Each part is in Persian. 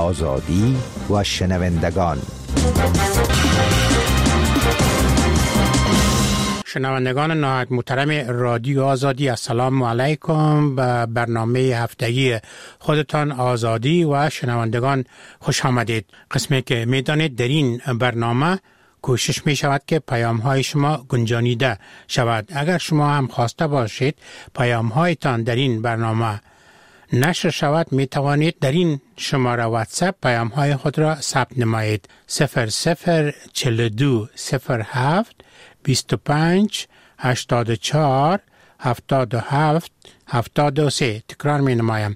آزادی و شنوندگان. شنوندگان نهایت محترم رادیو آزادی، السلام علیکم. به برنامه هفتگی خودتان آزادی و شنوندگان خوش آمدید. قسمی که میدانید در این برنامه کوشش می شود که پیام های شما گنجانیده شود. اگر شما هم خواسته باشید پیام هایتان در این برنامه نشر شود، می توانید در این شماره واتساپ پیام های خود را ثبت نمایید. 0042 07 25 84 77 73. تکرار می نمایم.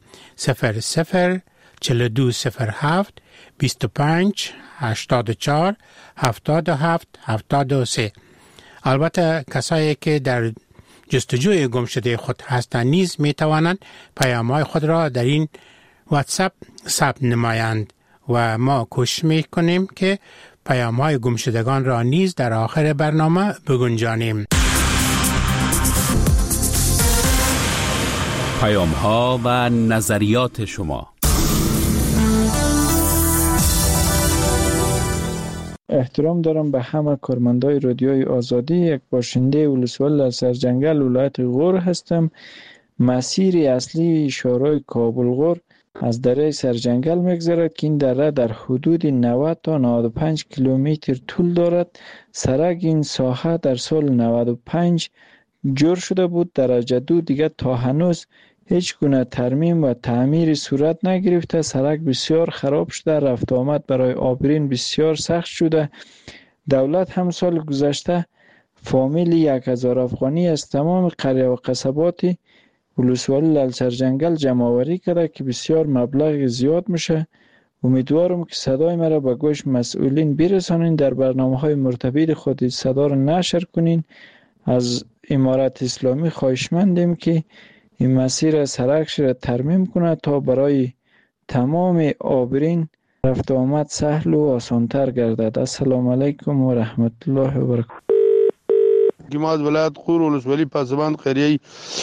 0042 07 25 84 77 73. البته کسایی که در جستجوی گمشده خود هستند نیز می توانند پیام‌های خود را در این واتساپ ثبت نمایند و ما کوشش می کنیم که پیام‌های گمشدگان را نیز در آخر برنامه بگنجانیم. پیام‌ها و نظریات شما. احترام دارم به همه کارمندای رادیوی آزادی. یک باشنده ولسوالی سرجنگل ولایت غور هستم. مسیر اصلی شورای کابل غور از دره سرجنگل میگذرد که این دره در حدود 90 تا 95 کیلومتر طول دارد. سرک این ساحه در سال 95 جور شده بود. درجه 2 دیگر تا هنوز هیچ گونه ترمیم و تعمیر صورت نگرفته. سرک بسیار خراب شده، رفت آمد برای عابرین بسیار سخت شده. دولت هم سال گذشته فامیل 1000 افغانی از تمام قریه و قصبات ولسوالی لالسرجنگل جمع آوری کرده که بسیار مبلغ زیاد میشه. امیدوارم که صدای مرا به گوش مسئولین برسانین، در برنامه‌های مرتبط خود صدا را نشر کنین. از امارت اسلامی خواهشمندیم که این مسیر سرکش را ترمیم کنه تا برای تمام عابرین رفت و آمد سهل و آسانتر گردد. السلام علیکم و رحمت الله و برکاته. ما از ولایت غور ولسوالی پسبند قریه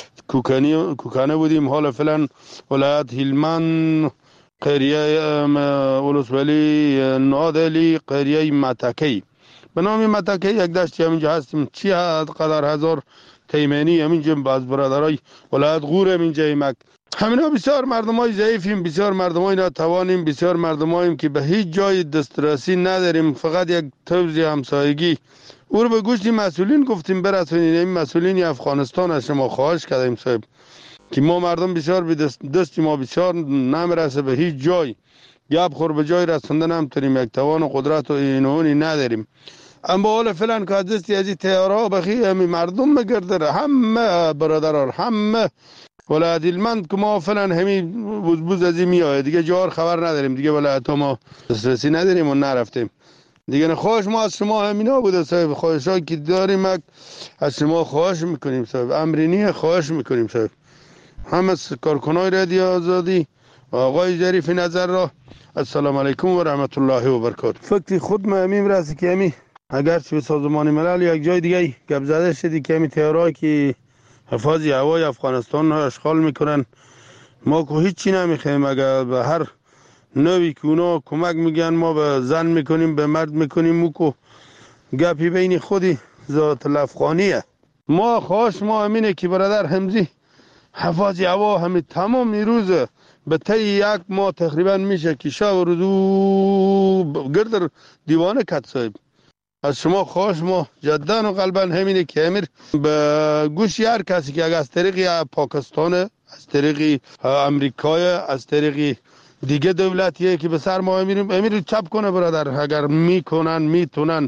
کوکانه بودیم. حالا فعلا ولایت هلمند قریه ولسوالی نادلی قریه متکی به نام متکی یک دشتی همینجا هستیم. چی قدر هزار تیمانی همینجا باز برادرای ولایت غور همینجا ایمک. همینا بسیار مردمای ضعیفیم، بسیار مردمای ناتوانیم، بسیار مردماییم که به هیچ جای دسترسی نداریم. فقط یک توزیع همسایگی او رو به گوش مسئولین گفتیم برسونین. این مسئولین افغانستان از شما خواهش کردیم صاحب که ما مردم بسیار به دست ما بسیار نمیرسه به هیچ جای. گپ خور به جای رسوندن هم تونیم، یک توان و قدرت و اینونی نداریم. اما حال فعلا که از دستی از این تیارها بخی همین مردم مگرده، همه برادران همه ولایت هلمند که ما فعلا همین بوز از این میاد دیگه. جوار خبر نداریم دیگه، ولایت ما دسترسی نداریم و نرفتیم دیگه. خواهش ما از شما همینا بوده صاحب، خواهشا که داریم از شما خواهش میکنیم صاحب، امرینی خواهش میکنیم صاحب. همه کارکنای رادیو آزادی و آقای ظریف نظر را السلام علیکم و رحمت الله و برکاته. فکر خود ما همین راستی که همین اگر چه سازمان ملل یک جای دیگه گپ زده شدی که همین تیارایی که حفاظی هوای افغانستان را اشغال میکنن، ما که هیچی نمیخوایم. اگر به هر نوی که اونا کمک میگن ما به زن میکنیم به مرد میکنیم، مو که گپی بین خودی ذات الافغانیه. ما خواهش ما همینه که برادر همزی حفاظی هوا همین تمام روز به طی یک ماه تقریبا میشه که شب و روزو گرد دیوانه کت صاحب. از شما خواهش ما جدا و قلبا همینه که امیر به گوش هر کسی که از طریق پاکستان، از طریق امریکای، از طریق دیگه دولتیه که به سر ما امیر چپ کنه برادر، اگر میتونن.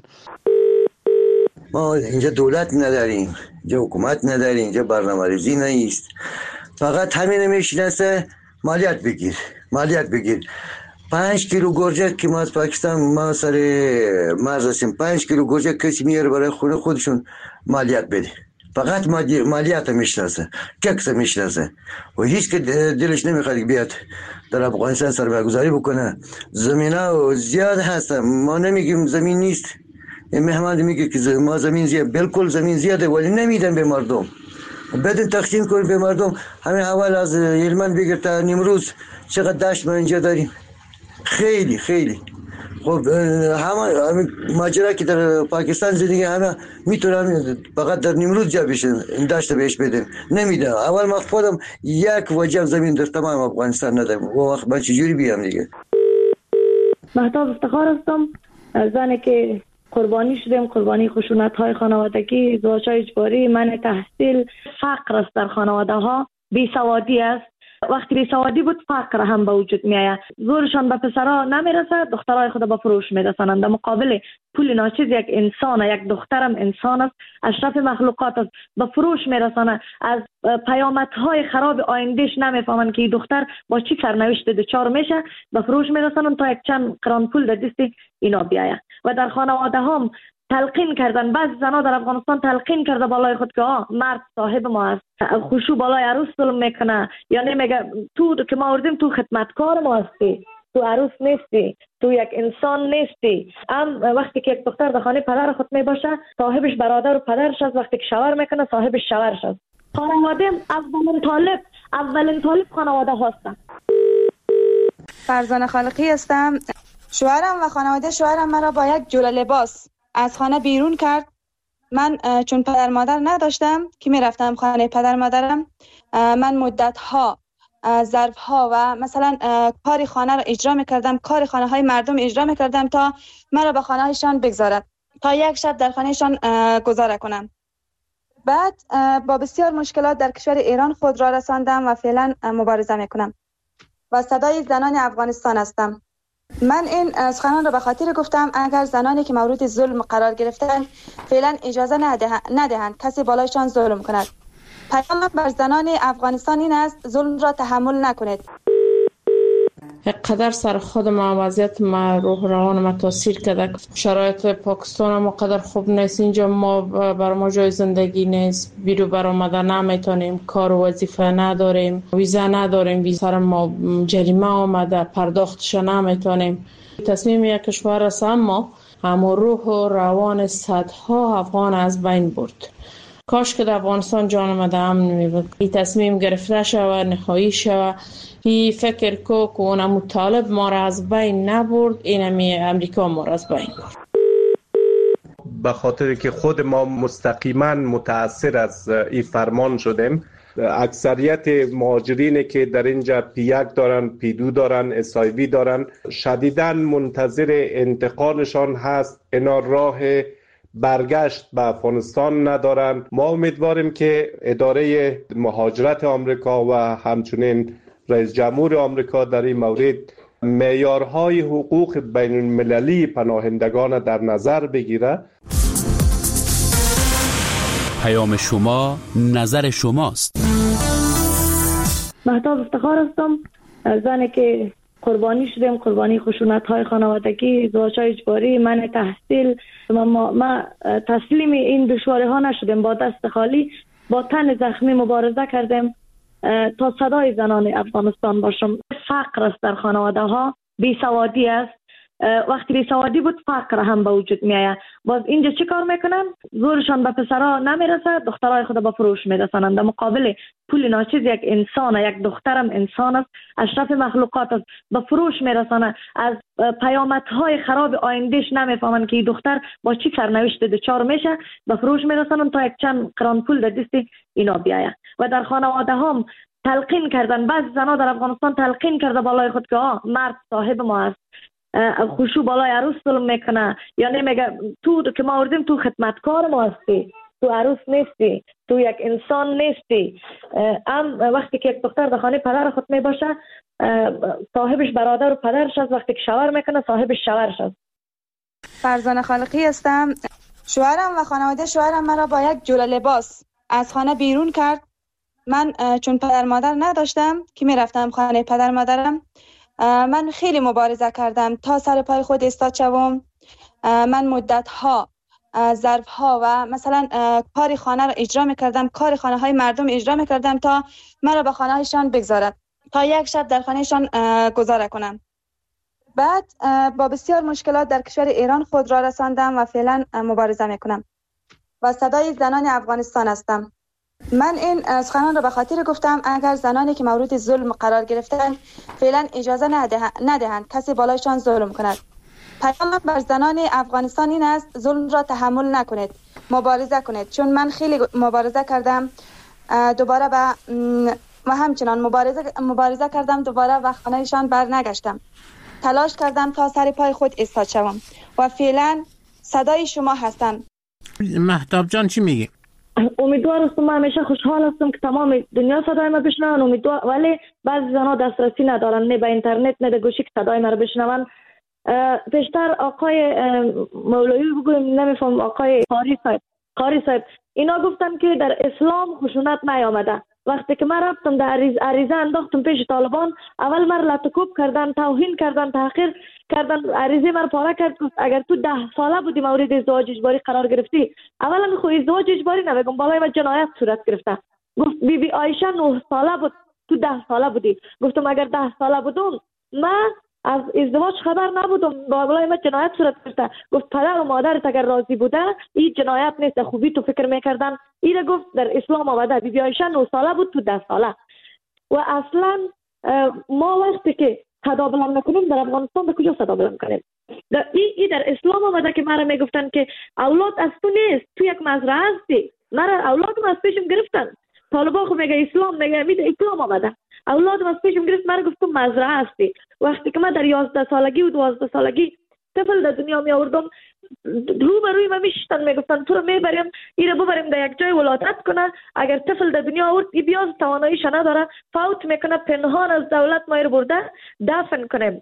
ما اینجا دولت نداریم، اینجا حکومت نداریم، اینجا برنامه‌ریزی نیست. فقط همین میشناسه مالیات بگیر. 5 کیلو گرجک که ما از پاکستان ما سر مرز هستیم، 5 کیلو گرجک کسی میاره برای خونه خودشون مالیات بده. فقط مالیات میشناسه، ککس میشناسه و هیچ که دلش نمیخواد بیاد در افغانستان سرمایه‌گذاری بکنه. زمینا زیاد هست، ما نمیگیم زمین نیست. این مهمان میگه که ما زمین زیاد، بالکل زمین زیاده ولی نمیدن به مردم. بدون تقسیم کنیم به مردم. همین اول از هلمند بگیر تا نیمروز چقدر دشت ما اینجا داریم. خیلی خیلی. خب همه ماجرا که در پاکستان زندگی همه میتونم فقط در نیمروز جا بشن این داشت بهش بدم نمیدم. اول ما خودم یک وجب زمین در تمام افغانستان ندارم و وقت من چجوری بیام دیگه. مهتاب افتخار هستم، زنی که قربانی شدیم، قربانی خشونت های خانوادگی، ازدواج های اجباری، منع تحصیل، فقر است در خانواده ها، بیسوادی است. وقتی بیسوادی بود فقر هم به وجود می آید. زورشان به پسرها نمیرسه، دخترای خود به فروش میرسانند. در مقابل پول ناچیز یک انسان، یک دخترم انسان است، اشرف مخلوقات است، به فروش میرسانه. از پیامدهای خراب آیندهش نمیفهمند که این دختر با چی سرنوشت دچار میشه، به فروش میرسانند تا یک چند قران پول در دست اینا بیاید. و در خانواده هم تلقین کردن، بعض زنها در افغانستان تلقین کرده بالای خود که مرد صاحب ما است، خوشو بالای عروس ظلم میکنه، یعنی میگه تو که ما آوردیم تو خدمتکار ما هستی، تو عروس نیستی، تو یک انسان نیستی. وقتی که یک دختر در خانه پدر خود می باشه، صاحبش برادر و پدرش است، وقتی که شوهر میکنه صاحبش شوهرش است. خانواده اولین طالب خانواده هستن. فرزانه خالقی هستم. شوهرم و خانواده شوهرم مرا با یک جوله لباس از خانه بیرون کرد. من چون پدر مادر نداشتم که می رفتم خانه پدر مادرم، من مدت ها ظرف ها و مثلا کار خانه را اجرا می کردم، کار خانه های مردم اجرا می کردم تا مرا به خانه هایشان بگذارد، تا یک شب در خانه شان گذاره کنم. بعد با بسیار مشکلات در کشور ایران خود را رساندم و فعلا مبارزه می کنم و صدای زنان افغانستان هستم. من این سخنان را به خاطر گفتم اگر زنانی که مورد ظلم قرار گرفتن فعلا اجازه ندهند کسی بالایشان ظلم کند. پیام بر زنان افغانستان این است ظلم را تحمل نکنید. قدر سر خود ما وضعیت ما روح روان ما تاثیر کرده. شرایط پاکستان ما قدر خوب نیست. اینجا ما بر ما جای زندگی نیست، بیرو برآمده نمیتونیم، کار و وظیفه نداریم، ویزا نداریم، ویزا ما جریمه آمده پرداختش نمیتونیم. تصمیم یک کشور است اما روح و روان صدها افغان از بین برد. کاش که در افغانستان جان آمده امن می‌بود. این تصمیم گرفته شود، نهایی شود. این فکر که اون طالب ما را از بین نبرد، اینمی امریکا ما را از بین برد. به خاطر که خود ما مستقیما متاثر از این فرمان شدیم. اکثریت مهاجرینی که در اینجا پی1 دارن، پی2 دارن، SIV دارن، شدیداً منتظر انتقالشان هست. اینا راه برگشت به افغانستان ندارن. ما امیدواریم که اداره مهاجرت آمریکا و همچنین رئیس جمهور آمریکا در این مورد معیارهای حقوق بین المللی پناهندگان در نظر بگیره. پیام شما، نظر شماست. مهتاب افتخار هستم، زنی که قربانی شدیم، قربانی خشونت های خانوادگی، ازدواج های اجباری، منع تحصیل. ما تسلیم این دشواری ها نشدیم، با دست خالی با تن زخمی مبارزه کردیم تا صدای زنان افغانستان باشم. فقر است در خانواده ها، بیسوادی است. وقتی بیسوادی بود فقر هم به وجود می آید. باز اینجا چی کار میکنن؟ زورشان به پسرها نمیرسه، دخترای خود به فروش میرسانند. در مقابل پول ناچیز یک انسان، یک دخترم انسان است، اشرف مخلوقات است، به فروش میرسانه. از پیامدهای خراب آیندهش نمیفهمند که این دختر با چی سرنوشت دچار میشه، به فروش میرسانند تا یک چند قران پول در دست اینا بیاید. و در خانواده هم تلقین کردن، بعض زنها در افغانستان تلقین کرده بالای خود که مرد صاحب ما است، خوشو بالای عروس ظلم میکنه، یعنی میگه تو که ما آوردیم تو خدمتکار ما هستی، تو عروس نیستی، تو یک انسان نیستی. وقتی که یک دختر در خانه پدر خود می باشه صاحبش برادر و پدرش است، وقتی که شوهر میکنه صاحبش شوهرش است. فرزانه خالقی هستم. شوهرم و خانواده شوهرم مرا با یک جوله لباس از خانه بیرون کرد. من چون پدر مادر نداشتم که می رفتم خانه پدر مادرم، من خیلی مبارزه کردم تا سر پای خود ایستاد شوم. من مدت ها ظرف ها و مثلا کار خانه را اجرا میکردم، کار خانه های مردم اجرا میکردم تا مرا به خانه هایشان بگذارد، تا یک شب در خانه شان گذاره کنم. بعد با بسیار مشکلات در کشور ایران خود را رساندم و فعلا مبارزه میکنم و صدای زنان افغانستان هستم. من این سخنان را به خاطر گفتم اگر زنانی که مورد ظلم قرار گرفتند فعلا اجازه ندهند کسی بالایشان ظلم کند. پیام بر زنان افغانستان این است ظلم را تحمل نکنید، مبارزه کنید. چون من خیلی مبارزه کردم دوباره و همچنان مبارزه کردم دوباره و خانهشان بر نگشتم. تلاش کردم تا سر پای خود ایستاد شوم و فعلا صدای شما هستم. مهتاب جان چی میگی؟ امیدوار هستم، من همیشه خوشحال هستم که تمام دنیا صدای ما بشنون. امیدوار، ولی بعضی زنها دسترسی ندارن، نه به اینترنت نه به گوشی که صدای ما رو بشنون. پیشتر آقای مولوی بگویم، نمیفهم، آقای قاری صاحب اینا گفتن که در اسلام خشونت نیامده. وقتی که من رفتم در عریضه انداختم پیش طالبان، اول من لطکوب کردن، توهین کردن، تحقیر کردن، عریضه من پاره کرد. اگر تو 10 ساله بودی مورد ازدواج اجباری قرار گرفتی، اولا خو ازدواج اجباری نمیگم، بالای من جنایت صورت گرفته. گفت بی عایشه 9 ساله بود، تو 10 ساله بودی. گفتم اگر 10 ساله بودم من از ازدواج خبر نبودم، بالای من جنایت صورت گرفته. گفت پدر و مادرت اگر راضی بوده این جنایت نیست، خوبی تو فکر میکردن. ایره گفت در اسلام آمده. بی عایشه 9 ساله بود، تو 10 ساله. و اصلا ما وقتی که صدا بلند نکنیم در افغانستان به کجا صدا بلند کنیم؟ این در اسلام آمده که مرا میگفتن که اولاد از تو نیست، تو یک مزرعه هستی. مرا اولادم از پیشم گرفتن. طالبا خو میگه اسلام، میگه اسلام آمده. اولادم از پیشم گرفت، مرا گفتم مزرعه هستی. وقتی که من در 11 سالگی و 12 سالگی طفل در دنیا می آوردم، روبروی من میشتن میگفتن تو رو میبریم ایره ببریم در یک جای ولادت کنه. اگر طفل در دنیا آورد ای بیاز تواناییش نداره، فوت میکنه، پنهان از دولت ما رو برده دفن کنیم.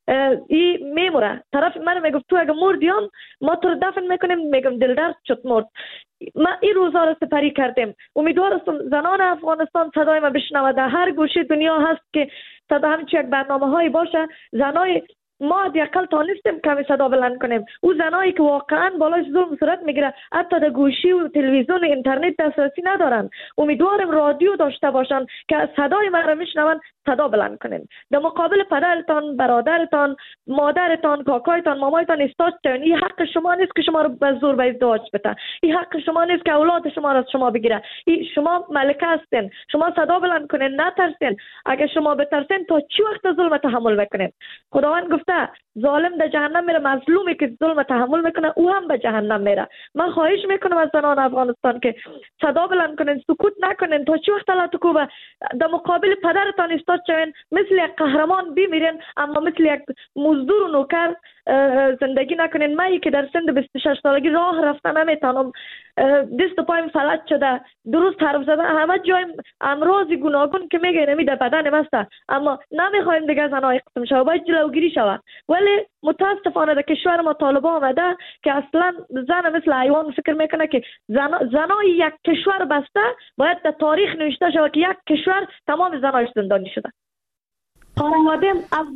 ای میموره. طرف من میگفت تو اگر مردیم ما تو رو دفن میکنیم. میگم دل درد شد مرد. ما این روزا رو سپری کردیم. امیدوارم زنان افغانستان صدای ما بشنوه. در هر گوشه دنیا هست که صدا همچین یک برنامه هایی باشه. زنای ما دیگه تانستیم کمی صدا بلند کنیم. او زنایی که واقعا بالای ظلم صورت میگیره حتی در گوشی و تلویزیون و اینترنت دسترسی ندارن، امیدوارم رادیو داشته باشن که صدای ما رو میشنون، صدا بلند کنیم. در مقابل پدرتان، برادرتان، مادرتان، کاکایتان، مامایتان استاد شوین. این حق شما نیست که شما رو به زور به ازدواج بده. این حق شما نیست که اولاد شما را از شما بگیره. شما ملکه هستین، شما صدا بلند کنین، نترسین. اگه شما بترسین تا چی وقت ظلم تحمل میکنین؟ خداوند گفته ظالم در جهنم میره، مظلومی که ظلم تحمل میکنه او هم به جهنم میره. من خواهش میکنم از زنان افغانستان که صدا بلند کنین، سکوت نکنین. تا چی وقت لطکوبه در مقابل پدرتان استاد شوین، مثل یک قهرمان بمیرین اما مثل یک مزدور و نوکر زندگی نکنین. من که در سن 26 سالگی راه رفتن نمیتونم، دست و پایم فلج شده، درست حرف زدن همه جایم امراض گوناگون که میگه نمیده بدن مسته، اما نمیخوایم دیگه زنای قسم شوه، باید جلوگیری شود. ولی متاسفانه در کشور ما طالبا آمده که اصلا زن مثل حیوان فکر میکنه که زنای یک کشور بسته باید در تاریخ نوشته شود که یک کشور تمام زنایش زندانی شده. خانواده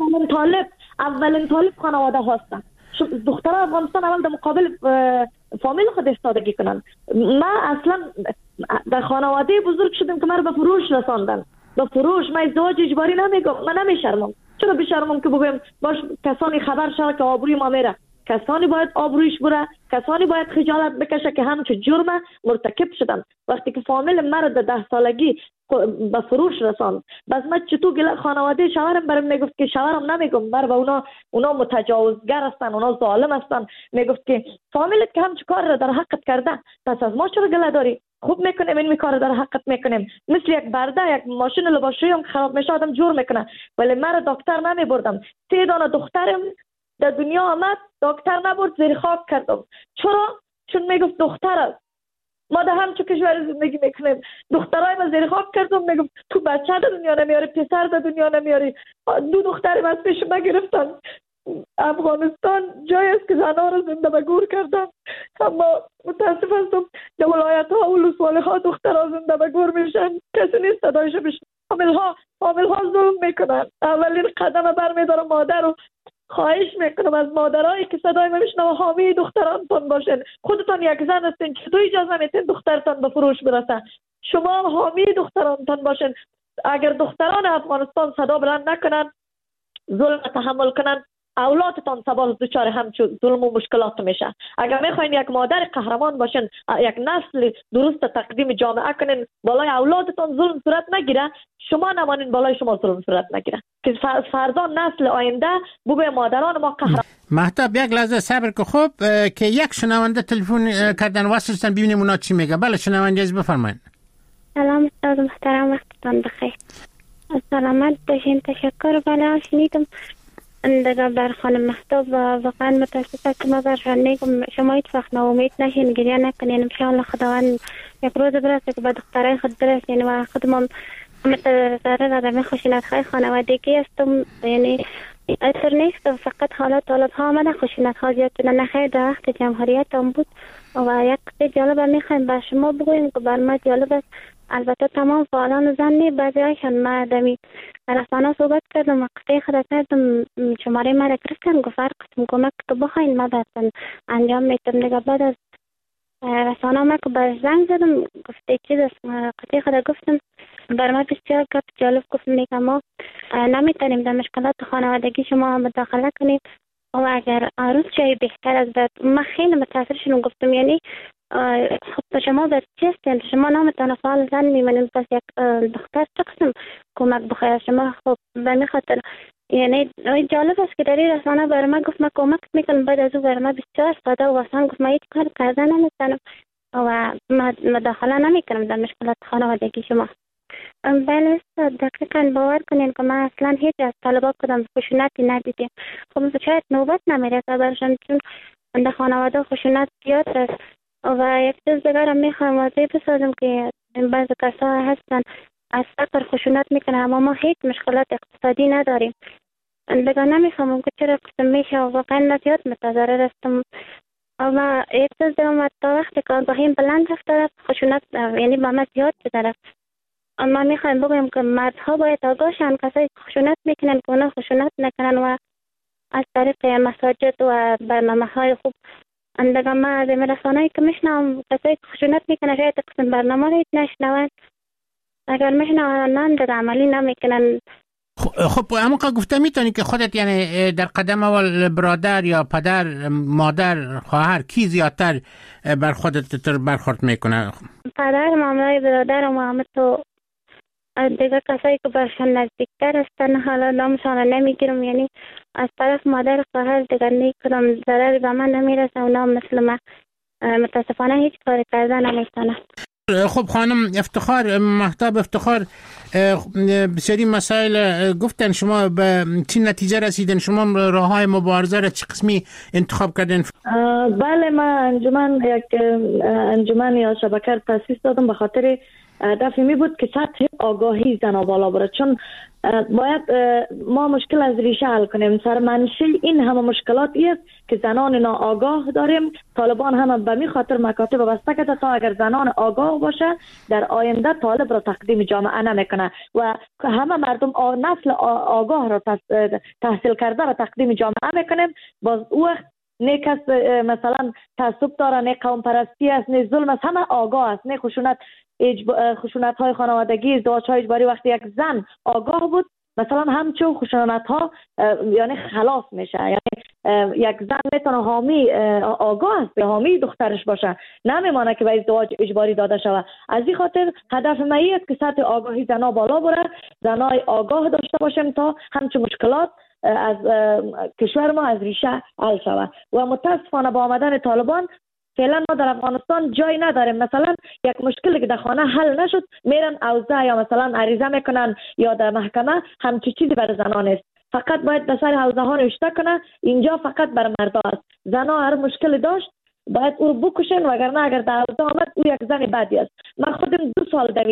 اولین طالب خانواده هستن. دختران افغانستان اول در مقابل فامیل خود استادگی کنن. من اصلا در خانواده بزرگ شدم که من به فروش رساندن. به فروش من ازدواج اجباری نمیگم، من نمیشرمم. چرا بشرمم که بگم باش کسانی خبر شد که آبروی ما میره؟ کسانی باید آبرویش بره، کسانی باید خجالت بکشه که همچون جرم مرتکب شدن. وقتی که فامیل مرا در 10 سالگی به فروش رساند، بس من چطور خانواده شوهرم برام میگفت که شوهرم نمیگم بر و اونا متجاوزگر هستن، اونا ظالم هستن. میگفت که فامیلت که همچون کار را در حقت کرده، پس از ما چرا گله داری؟ خوب میکنیم این کار در حقت میکنیم. مثل یک برده، یک ماشین لباسشویی هم خراب میشه آدم جور میکنه. ولی مرا دکتر نمیبردم. 3 دانه دخترم در دنیا آمد، دکتر نبرد، زیر خاک کردم. چرا؟ چون میگفت دختر است. ما در همچون کشور زندگی میکنیم. دخترای ما زیر خاک کردم، میگم تو بچه در دنیا نمیاری، پسر در دنیا نمیاری. 2 دخترم از پیش ما گرفتن. افغانستان جایی است که زنها را زنده به گور کردن، اما متاسف هستم در ولایت ها و ولسوالی ها دخترها زنده به گور میشن، کسی نیست صدایش بشن. فامیل ها ظلم میکنن. اولین قدم برمیدارم مادر رو خواهش میکنم از مادرایی که صدای من میشنوه حامی دخترانتان باشین. خودتان یک زن هستین، چطور اجازه میتین دخترتان به فروش برسه؟ شما حامی دخترانتان باشین. اگر دختران افغانستان صدا بلند نکنن، ظلم تحمل کنن، اولادتان سبا دچار همچون ظلم و مشکلات میشه. اگر میخواین یک مادر قهرمان باشین، یک نسل درست تقدیم جامعه کنین، بالای اولادتان ظلم صورت نگیره، شما نمانین بالای شما ظلم صورت نگیره که فردا نسل آینده بوی مادران ما قهرمان. مهتاب یک لحظه صبر که خوب که یک شنونده تلفن کردن واسطن ببینیم اونا چی میگه. بله شنونده از بفرمایید. سلام استاد محترم، وقتتان بخیر. سلامت باشین. تشکر. بله شنیدم دیگه بر خانم مهتاب و واقعا متاسفم که ما برشان شما هیچ وقت ناامید نشین، گریه نکنین. انشاءالله خداوند یک روز برسه که به دخترای خود برسین و خودم متضرر آدم خشونت‌های خانوادگی هستم. یعنی اثر نیست، فقط حالات طالب‌ها آمده خشونت‌ها زیاد شده. نخیر در وقت جمهوریت هم بود و یک چیز جالب میخوایم به شما بگویم که بر ما جالب است. البته تمام فعالان زنی بعضی هایشان ما دمی رسانه صحبت کردم و قصه خود کردم، شماره ما را گرفتن گفت هر قسم کمک که بخواین ما براتون انجام میتونم. دیگه بعد از رسانه ما که بر زنگ زدم گفته چیز است، قصه خود گفتم بر ما بسیار گفت جالب. گفت میگم ما نمیتونیم در مشکلات خانوادگی شما مداخله کنیم و اگر عروض شوی بهتر از بعد. ما خیلی متاثر شدم، گفتم یعنی خب شما بس چیستین، شما نامتان فعال زن میمونیم، پس یک دختر چه قسم کمک بخواید شما. خب به می خاطر یعنی جالب است که در این رسانه بر ما گفت ما کمک میکنم، بعد از او بر ما بسیار ساده و آسان گفت ما هیچ کار کردن نمیتونم و مداخله نمیکنم در مشکلات خانوادگی شما. بله دقیقا باور کنین که ما اصلا هیچ از طلبا کدام خشونتی ندیدیم. خب شاید نوبت نمیرسه برشان چون در خانواده خشونت زیاد است. و یک چیز دیگر هم میخوایم واضح بسازم که بعضی کسا هستن از فقر خشونت میکنه، اما ما هیچ مشکلات اقتصادی نداریم. دیگر نمیخوام که چرا قسم میشه و واقعا زیاد متضرر هستم. اما یک چیز دیگر تا وقتی که آگاهیم بلند رفته خشونت یعنی با ما زیاد شده. اما میخوایم بگویم که مردها باید آگاه شن، کسایی که خشونت میکنن که اونا خشونت نکنن و از طریق مساجد و برنامه های خوب اندگاه ما از رسانه‌ای که میشنم کسایی که خشونت میکنن شاید قسم برنامه رو نشنون، اگر میشنون در عملی نمیکنن. خب اما که گفته میتونی که خودت یعنی در قدم اول برادر یا پدر مادر خواهر کی زیادتر بر خودت برخورد میکنه؟ پدر مامای برادر و مامت و دیگه کسایی که برشان نزدیکتر هستن حالا نامشان نمیگیرم، یعنی از طرف مادر خواهر دیگر نیکدام ضرری به من نمیرسه. اونا مثل من متاسفانه هیچ کاری کردن نمیتونن. خب خانم افتخار، مهتاب افتخار، بسیاری مسائل گفتن، شما به چی نتیجه رسیدن؟ شما راه های مبارزه را چه قسمی انتخاب کردن؟ بله من یک انجمن یا شبکه تاسیس دادم به خاطر هدف می بود که سطح آگاهی زنها بالا بره، چون باید ما مشکل از ریشه حل کنیم. سرمنشأ این همه مشکلاتی است که زنان ناآگاه داریم. طالبان هم به می خاطر مکاتب بسته کرده تا اگر زنان آگاه باشه در آینده طالب را تقدیم جامعه نمیکنه و همه مردم نسل آگاه را تحصیل کرده را تقدیم جامعه میکنیم. باز او وقت نه کس مثلا تعصب داره، نه قوم پرستی است، نه ظلم است، همه آگاه است. نه خشونت های خانوادگی، ازدواج های اجباری. وقتی یک زن آگاه بود مثلا همچون خشونت ها یعنی خلاص میشه. یعنی یک زن میتونه حامی آگاه است، حامی دخترش باشه، نمیمانه که به ازدواج اجباری داده شود. از این خاطر هدف ما است که سطح آگاهی زنها بالا بره، زنای آگاه داشته باشیم تا همچون مشکلات از کشور ما از ریشه حل شود. و متاسفانه با آمدن طالبان فعلا ما در افغانستان جای نداریم. مثلا یک مشکلی که در خانه حل نشد میرن اوضاع یا مثلا عریضه میکنن یا در محکمه، همچی چیزی برای زنان است. فقط باید به سر حوزه ها نوشته کنه اینجا فقط بر مردا است. زنا هر مشکلی داشت باید او بکشن، وگرنه اگر در حوزه آمد او یک زن بدی است. من خودم 2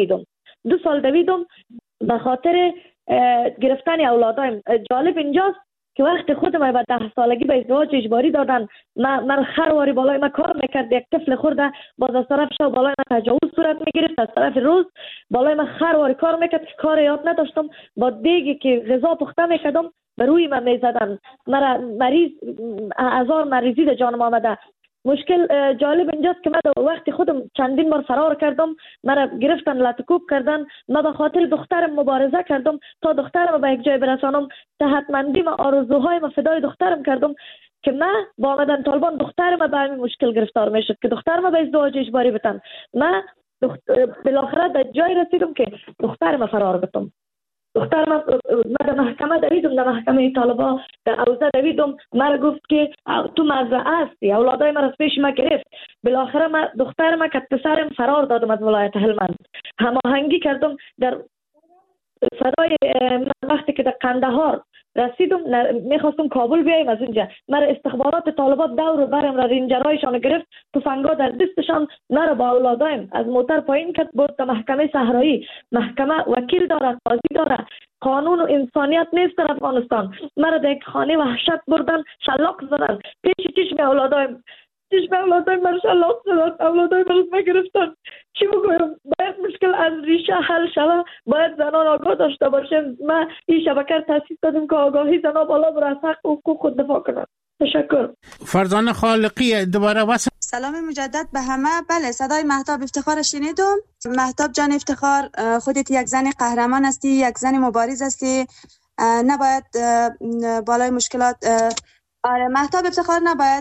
سال دویدم به خاطر گرفتن اولادایم. جالب اینجاست که وقتی خودم به 10 سالگی به ازدواج اجباری دادن، من خرواری بالای من کار میکرد، یک طفل خورده باز از طرف شب بالای من تجاوز صورت میگرفت، از طرف روز بالای من خرواری کار میکرد، کار یاد نداشتم. با دیگی که غذا پخته میکردم به روی من میزدن، مرا مریض هزار مریضی در جانم آمده. مشکل جالب اینجاست که من وقتی خودم چندین بار فرار کردم، مرا گرفتن لطکوب کردن، من به خاطر دخترم مبارزه کردم تا دخترم به یک جای برسانم. صحتمندی و آرزوهای من فدای دخترم کردم که من با آمدن طالبان دخترم به همین مشکل گرفتار میشد که دخترم به ازدواج اجباری بتن. من بالاخره به جای رسیدم که دخترم فرار بتم. دخترم در محکمه دویدم، در محکمه طالبا در اوضاع دویدم، مرا گفت که تو مزرعه هستی، اولادای مرا از پیش ما گرفت. بالاخره من دخترم که پسرم فرار دادم از ولایت هلمند. هماهنگی کردم در فدای وقتی که در قندهار رسیدم، میخواستم کابل بیایم از اونجا، مرا استخبارات طالبات دور برم را رنجرایشان گرفت، تفنگا در دستشان، مرا با اولادایم از موتر پایین کرد، برد تا محکمه صحرایی. محکمه وکیل داره، قاضی داره، قانون و انسانیت نیست در افغانستان. مرا در یک خانه وحشت بردن، شلاق زدن پیش چشم اولادایم. من شلاق زدن، اولادای من گرفتن. چی بگویم؟ باید مشکل از ریشه حل شود، باید زنان آگاه داشته باشیم. ما این شبکه تاسیس دادیم که آگاهی زنان بالا بر از حق و حقوق خود دفاع کنند. تشکر. فرزانه خالقی دوباره واسه سلام مجدد به همه. بله، صدای مهتاب افتخار شنیدم. مهتاب جان افتخار، خودت یک زن قهرمان هستی، یک زن مبارز هستی، نباید بالای مشکلات مهتاب افتخار نباید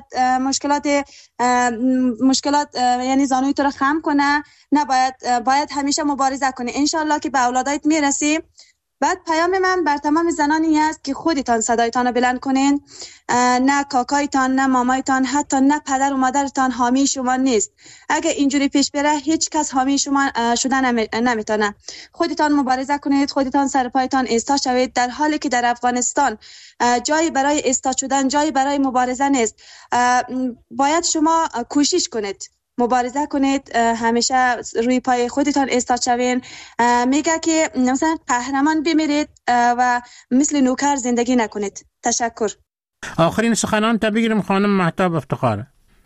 مشکلات یعنی زانوی تو رو خم کنه، باید همیشه مبارزه کنی. انشالله که به اولادایت میرسی. بعد پیام من بر تمام زنانی است که خودتان صدایتان رو بلند کنین. نه کاکایتان، نه مامایتان، حتی نه پدر و مادرتان حامی شما نیست. اگه اینجوری پیش بره هیچ کس حامی شما شدن نمیتونه. خودتان مبارزه کنید، خودتان سر پایتان ایستا شوید، در حالی که در افغانستان جایی برای ایستا شدن، جایی برای مبارزه نیست. باید شما کوشش کنید، مبارزه کنید، همیشه روی پای خودتان ایستاد شوین. میگه که مثلا قهرمان بمیرید و مثل نوکر زندگی نکنید. تشکر. آخرین سخنان تا بگیرم خانم مهتاب افتخار.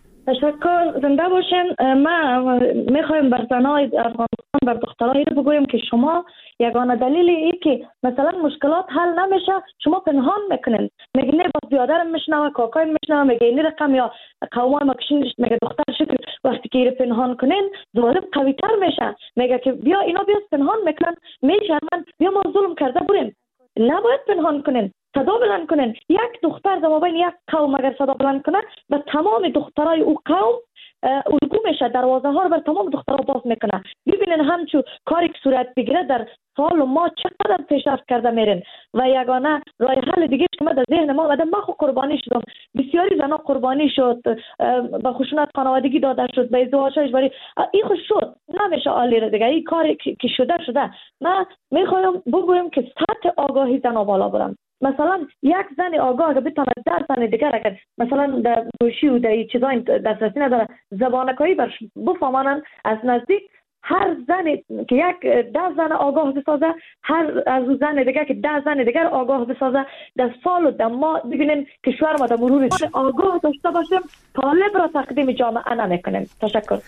تشکر، زنده باشین. ما میخوایم بر زنای افغانستان، بر دخترای بگویم که شما یگانه دلیل ای که مثلا مشکلات حل نمیشه شما پنهان میکنین. میگه نه باز بیادرم میشنوه، کاکایم میشنوه، میگه این رقم یا قومای ما کشین، میگه دختر شکل وقتی که پنهان کنین ظالم قوی تر میشه. میگه که بیا اینا بیا پنهان میکنن، میشرمن، بیا ما ظلم کرده بریم. نباید پنهان کنین، صدا بلند کنین. یک دختر در مابین یک قوم اگر صدا بلند کنه به تمام دخترای او قوم الگو میشه، دروازه ها رو بر تمام دخترها باز میکنه. ببینین همچون کاری که صورت بگیره در سال و ما چقدر پیشرفت کرده میرین. و یگانه راه حل دیگه که من در ذهن ما آمده، من خود قربانی شدم، بسیاری زنا قربانی شد، به خشونت خانوادگی داده شد، به ازدواج اجباری. این خود شد، نمیشه عالی دیگه. این کاری که شده. من میخوایم بگویم که سطح آگاهی زنا بالا برن. مثلا یک زن آگاه اگه بتونه 10 زن دیگر اگر مثلا در گوشی و در چیزای دسترسی نداره زبانکایی برش بفهمانن از نزدیک، هر زن که یک 10 زن آگاه بسازه، هر از زن دیگر که 10 زن دیگر آگاه بسازه، در سال و در ماه ببینیم کشور ما در مرور آگاه داشته باشیم، طالب را تقدیم جامعه نمیکنیم. تشکر.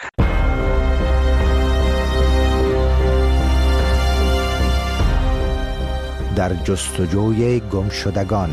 در جستجوی گمشدگان.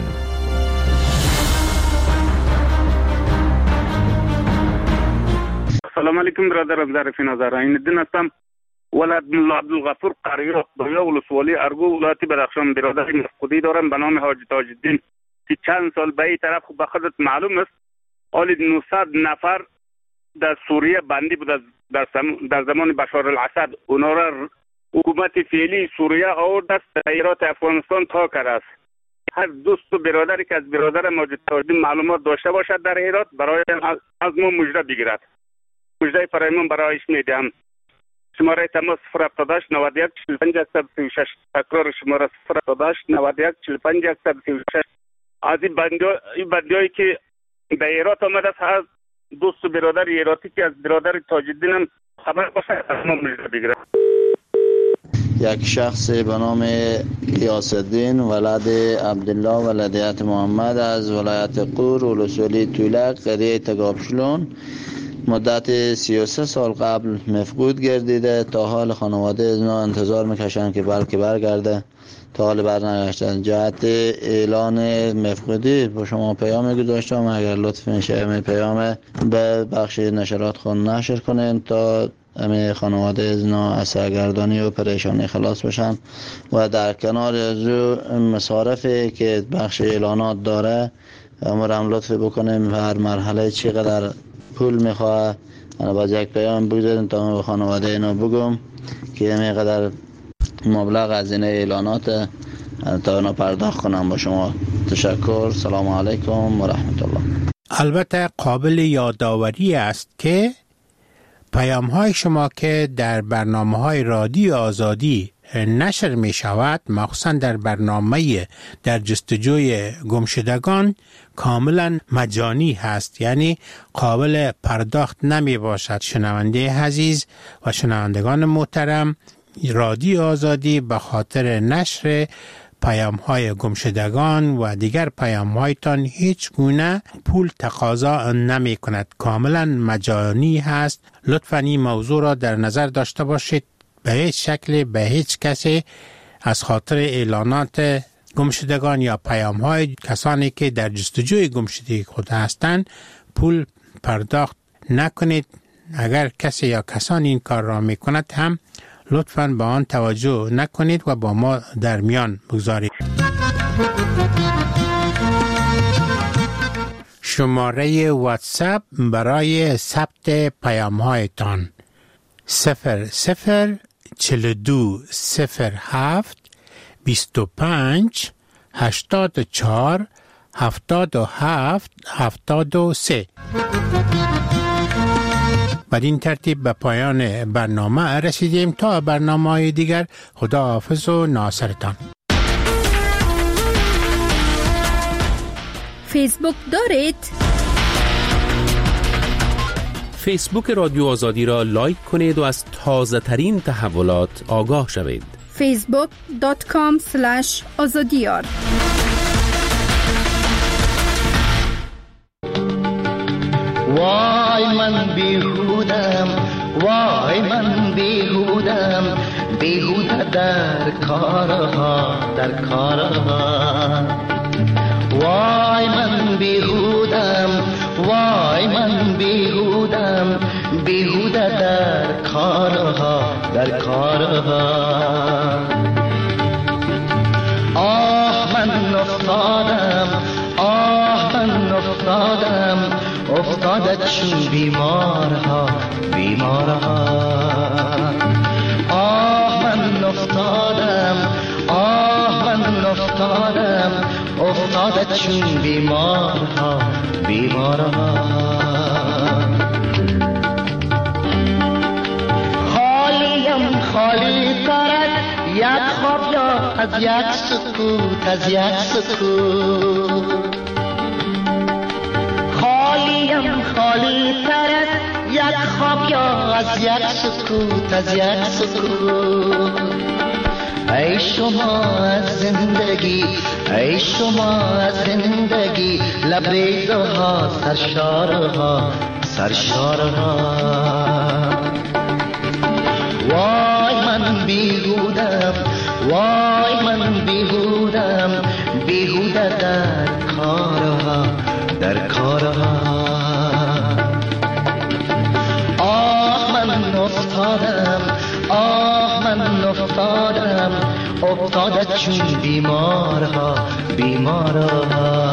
سلام علیکم برادرم، ظریف نظر عین‌الدین هستم، ولد ملا عبدالغفور قریات دویا ولسوالی ارگو ولایت بدخشان. برادر مفقودی دارم به نام حاج تاج الدین که چند سال به این طرف به خودت معلوم است حالی 900 نفر در سوریه بندی بود در زمان بشار الاسد. اونا را حکومت فعلی سوریه آورد است ایرات افغانستان تا کرده است. هر دوست و برادری که از برادر ماجد تاج الدین معلومات داشته باشد در ایرات برای از ما مژده بگیرد. مژده فرایمان برایش میدم. شماره تماس 078 91 45 136. تکرار شماره 078 91 45 136. از این بندیایی که در ایرات آمده است، از دوست و برادر ایراتی که از برادر تاج الدین هم خبر باشد از ما مژده بگیرد. یک شخص به نام غیاث الدین ولد عبدالله ولدیت محمد از ولایت قور ولسوالی تولک قریه تگابشلون مدت 33 سال قبل مفقود گردیده. تا حال خانواده از انتظار میکشند که بلکه برگرده. تا حال برنگشتن. جهت اعلان مفقودی با شما پیام گذاشتم، اگر لطف میشه پیام به بخش نشرات خود نشر کنین تا همه خانواده از سرگردانی و پریشانی خلاص بشن. و در کنار از مصارفی که بخش اعلانات داره هم لطف بکنیم هر مرحله چقدر پول میخواه انا باز یک پیام بگذاریم تا من به خانواده اینا بگم که همینقدر مبلغ از این اعلانات تا اینا پرداخت کنم. با شما تشکر. سلام علیکم و رحمت الله. البته قابل یادآوری است که پیام های شما که در برنامه های رادیو آزادی نشر می شود، مخصوصا در برنامه در جستجوی گمشدگان، کاملا مجانی هست، یعنی قابل پرداخت نمی باشد. شنونده عزیز و شنوندگان محترم، رادیو آزادی به خاطر نشر پیام های گمشدگان و دیگر پیام هایتان هیچ گونه پول تقاضا نمی کند، کاملا مجانی هست. لطفاً این موضوع را در نظر داشته باشید. به هیچ شکل به هیچ کسی از خاطر اعلانات گمشدگان یا پیام های کسانی که در جستجوی گمشدگی خود هستند پول پرداخت نکنید. اگر کسی یا کسانی این کار را می کند هم لطفاً به آن توجه نکنید و با ما در میان بگذارید. شماره واتساپ برای ثبت پیام هایتان 004207 25 84 77 73. بدین ترتیب به پایان برنامه رسیدیم. تا برنامه‌های دیگر خداحافظ و ناصرتان. فیسبوک دارید؟ فیسبوک رادیو آزادی را لایک کنید و از تازه ترین تحولات آگاه شوید. facebook.com/azadiyar. وای من بیهودم، وای من بیهودم، بیهوده در کارها، در کارها. وای من بیهودم، وای من بیهودم، بیهوده در کارها، در کارها. آه من افتادم، آه من افتادم، افتاده چون بیمارها، بیمارها. آه من افتادم، آه من افتادم، افتاده چون بیمارها، بیمارها. خالیم خالی ترد یک خواب یا از یک سکوت، از یک سکوت. خالیم خالی ترد یک خواب یا از یک سکوت، از یک سکوت. ای شما از زندگی، ای شما از زندگی، لبریزها، سرشارها، سرشارها. وای من بیهودم، وای من بیهودم، بیهوده در کارها، در کارها. آه من افتادم، آه من افتادم، افتاده چون بیمارها، بیمارها.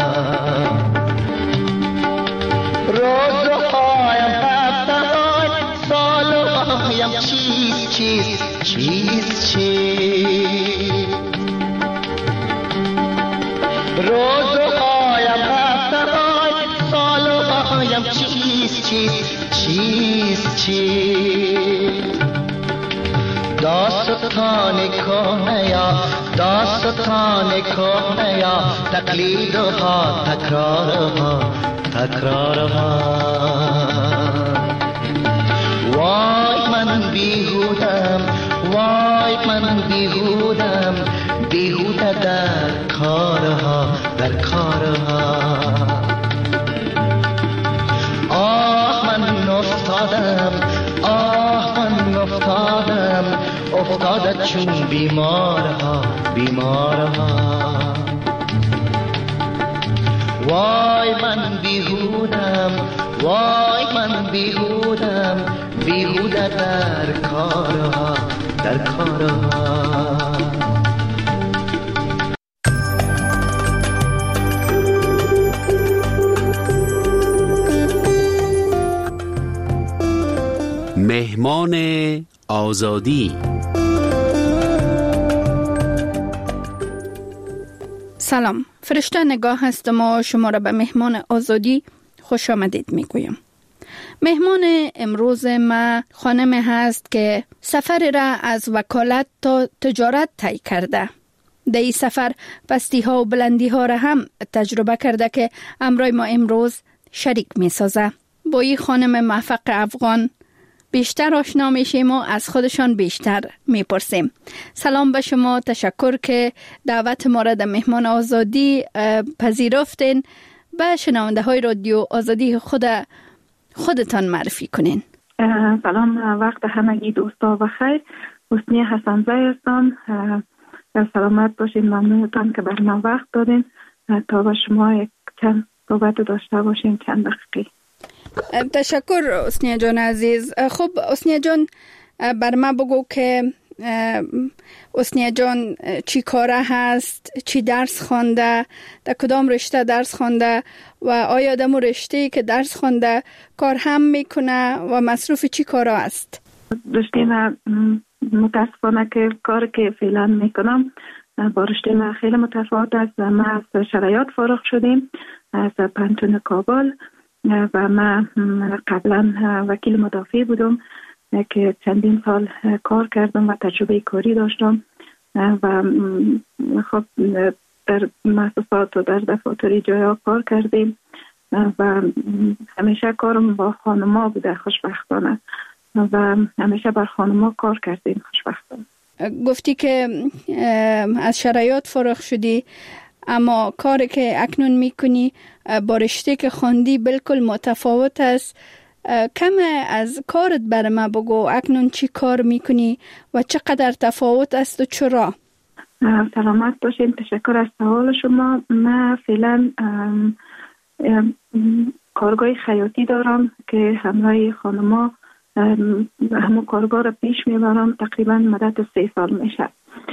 روزهایم هفته‌های سالهایم چیز چیز چیز چیز. روزهایم هفته‌های سالهایم چیز چیز چیز چیز. داستان کهنه یا داستان کهنه یا تقلیدها، تکرارها، تکرارها. وای من بیهودم، وای من بیهودم، بیهوده در کارها، در کارها. آه من افتادم، آه من افتادم، افتاده چون بیمارها، بیمارها. وای من بیهودم، وای من بیهودم، بیهوده در کارها، در کارها. مهمان آزادی. سلام، فرشته نگاه هستم و شما را به مهمان آزادی خوش آمدید میگویم. مهمان امروز ما خانم هست که سفر را از وکالت تا تجارت طی کرده. در این سفر پستی ها و بلندی ها را هم تجربه کرده که امروز ما امروز شریک می سازه. با این خانم موفق افغان بیشتر آشنا میشیم و از خودشان بیشتر میپرسیم. سلام به شما، تشکر که دعوت ما را در مهمان آزادی پذیرفتین. به شنونده های رادیو آزادی خودتان معرفی کنین. سلام، وقت همگی دوستا بخیر. حسنی حسن‌زی هستم. سلامت باشین، ممنونتان که بر ما وقت دادین تا با شما یک چند صحبت داشته باشیم، چند دقیقه. تشکر حسنیه جان عزیز. خب حسنیه جان، بر ما بگو که حسنیه جان چی کاره هست، چی درس خونده، در کدام رشته درس خونده و آیا در رشته که درس خونده کار هم میکنه و مصروف چی کارا است؟ رشته من متاسفانه که کار که فعلا میکنم با رشته من خیلی متفاوت است. ما از شرایط فارغ شدیم از پانتون کابل و من قبلا وکیل مدافع بودم که چندین سال کار کردم و تجربه کاری داشتم و خب در مؤسسات و در دفاتر جایا کار کردیم و همیشه کارم با خانما بوده خوشبختانه و همیشه بر خانما کار کردیم خوشبختانه. گفتی که از شرایط فارغ شدی، اما کاری که اکنون میکنی با رشته که خوندی بالکل متفاوت است. کم از کارت بر ما بگو، اکنون چی کار میکنی و چقدر تفاوت است و چرا؟ سلامت باشین، تشکر از سوال شما. من فعلا کارگاه خیاطی دارم که همراه خانما همون کارگاه را پیش میبرم. تقریبا مدت 3 سال میشه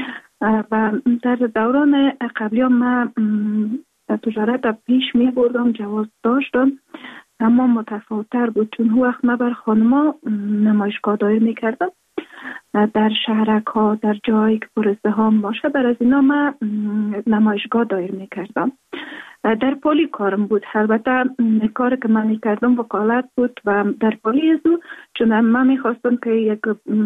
و در دوران قبلی من تجارت پیش می بردم، جواز داشتم، اما متفاوت‌تر بود چون هو وقت من بر خانما نمایشگاه دایر می کردم در شهرک ها، در جایی که پر ازدحام باشه. بر از اینا من نمایشگاه دایر می کردم. در پلی کارم بود. البته کاری که من می کردم وکالت بود و در پلی ازو چون من می خواستم که یک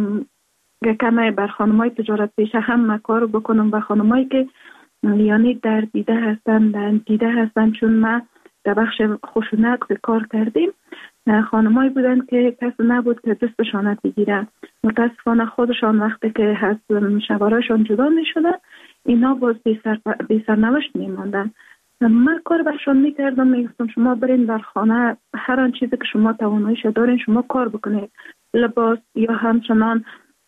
کمی بر خانمای تجارت پیشه هم کار بکنم و خانمایی که یعنی در دیده هستن چون ما در بخش خشونت کار کردیم. خانمایی بودن که کس نبود که دستشان بگیرن. متاسفانه خودشان وقتی که از شوهرشان جدا می شدن اینا باز بی سرنوشت می ماندن. من کار برشان می کردم، می گفتم شما برین در خانه هر آن چیزی که شما تواناییش دارین شما کار بکنید، لباس یا همچنان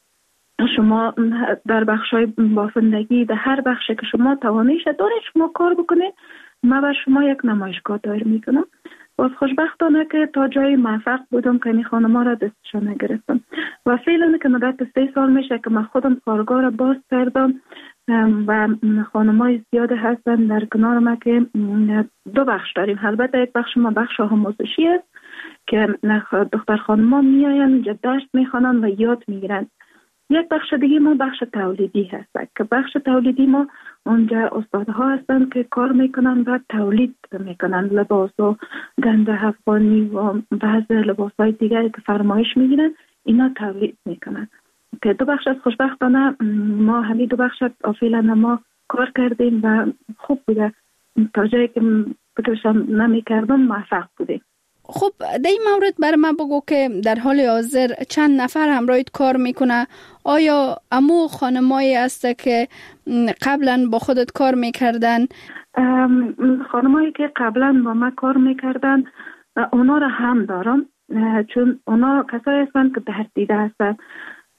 شما در بخشای بافندگی در هر بخشی که شما تواناییش دارید شما کار بکنید. من بر شما یک نمایشگاه دایر میکنم. باز خوشبختانه که تا جای موفق بودم که این خانم‌ها را دستشان نگرفتم و فعلا که مدت 3 سال میشه که من خودم کارگاه را باز کردم و خانم‌های زیاد هستن در کنار ما که 2 بخش داریم. البته یک بخش ما بخش آموزشی است که دختر خانم‌ها میاین اینجا درس میخوانن و یاد میگیرن. یک بخش دیگه ما بخش تولیدی هست که بخش تولیدی ما اونجا استادها هستن که کار میکنن و تولید میکنن لباس و گنج افغانی و بعض لباسهای دیگری که فرمایش میگیرن اینا تولید میکنن که 2 بخش از خوشبختانه ما همین 2 بخش فعلا ما کار کردیم و خوب بوده. تا جایی که فکرشم نمیکردم موفق بودیم. خب در این مورد بر من بگو که در حال حاضر چند نفر همراهت کار میکنه؟ آیا امو خانمایی هست که قبلا با خودت کار میکردن؟ خانمایی که قبلا با من کار میکردن اونا را هم دارم چون اونا کسایی هستند که در دیده هستند.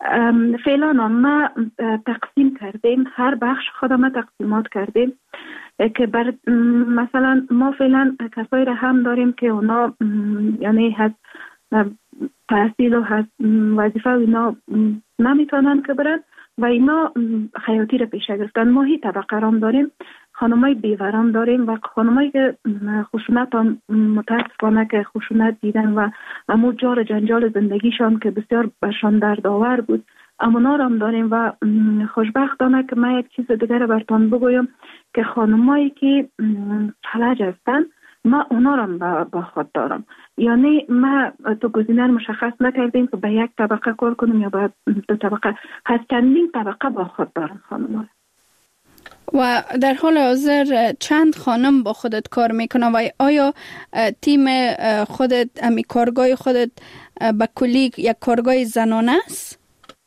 فعلا ما تقسیم کردیم، هر بخش خودم تقسیمات کردیم که مثلا ما فعلا کسایی را هم داریم که اونا یعنی از تحصیل و از وظیفه اینا نمیتونن که برن و اینا خیاطی را پیش گرفتن. ما هی طبقه رام داریم، خانمای بیورام داریم و خانمایی که خشونت هم متاسفانه که خشونت دیدن و امو جار جنجال زندگیشان که بسیار برشان دردآور بود امونا هم داریم. و خوشبختانه که من یک چیز دیگر براتون بگویم که خانمایی که فلج هستن ما اونا را با خود دارم، یعنی ما تو گزینه مشخص نکردیم که به یک طبقه کار کنیم یا به دو طبقه، از چندین طبقه با خود دارم خانم. و در حال حاضر چند خانم با خودت کار میکنه و آیا تیم خودت امی کارگاه خودت به کلی یک کارگاه زنانه است؟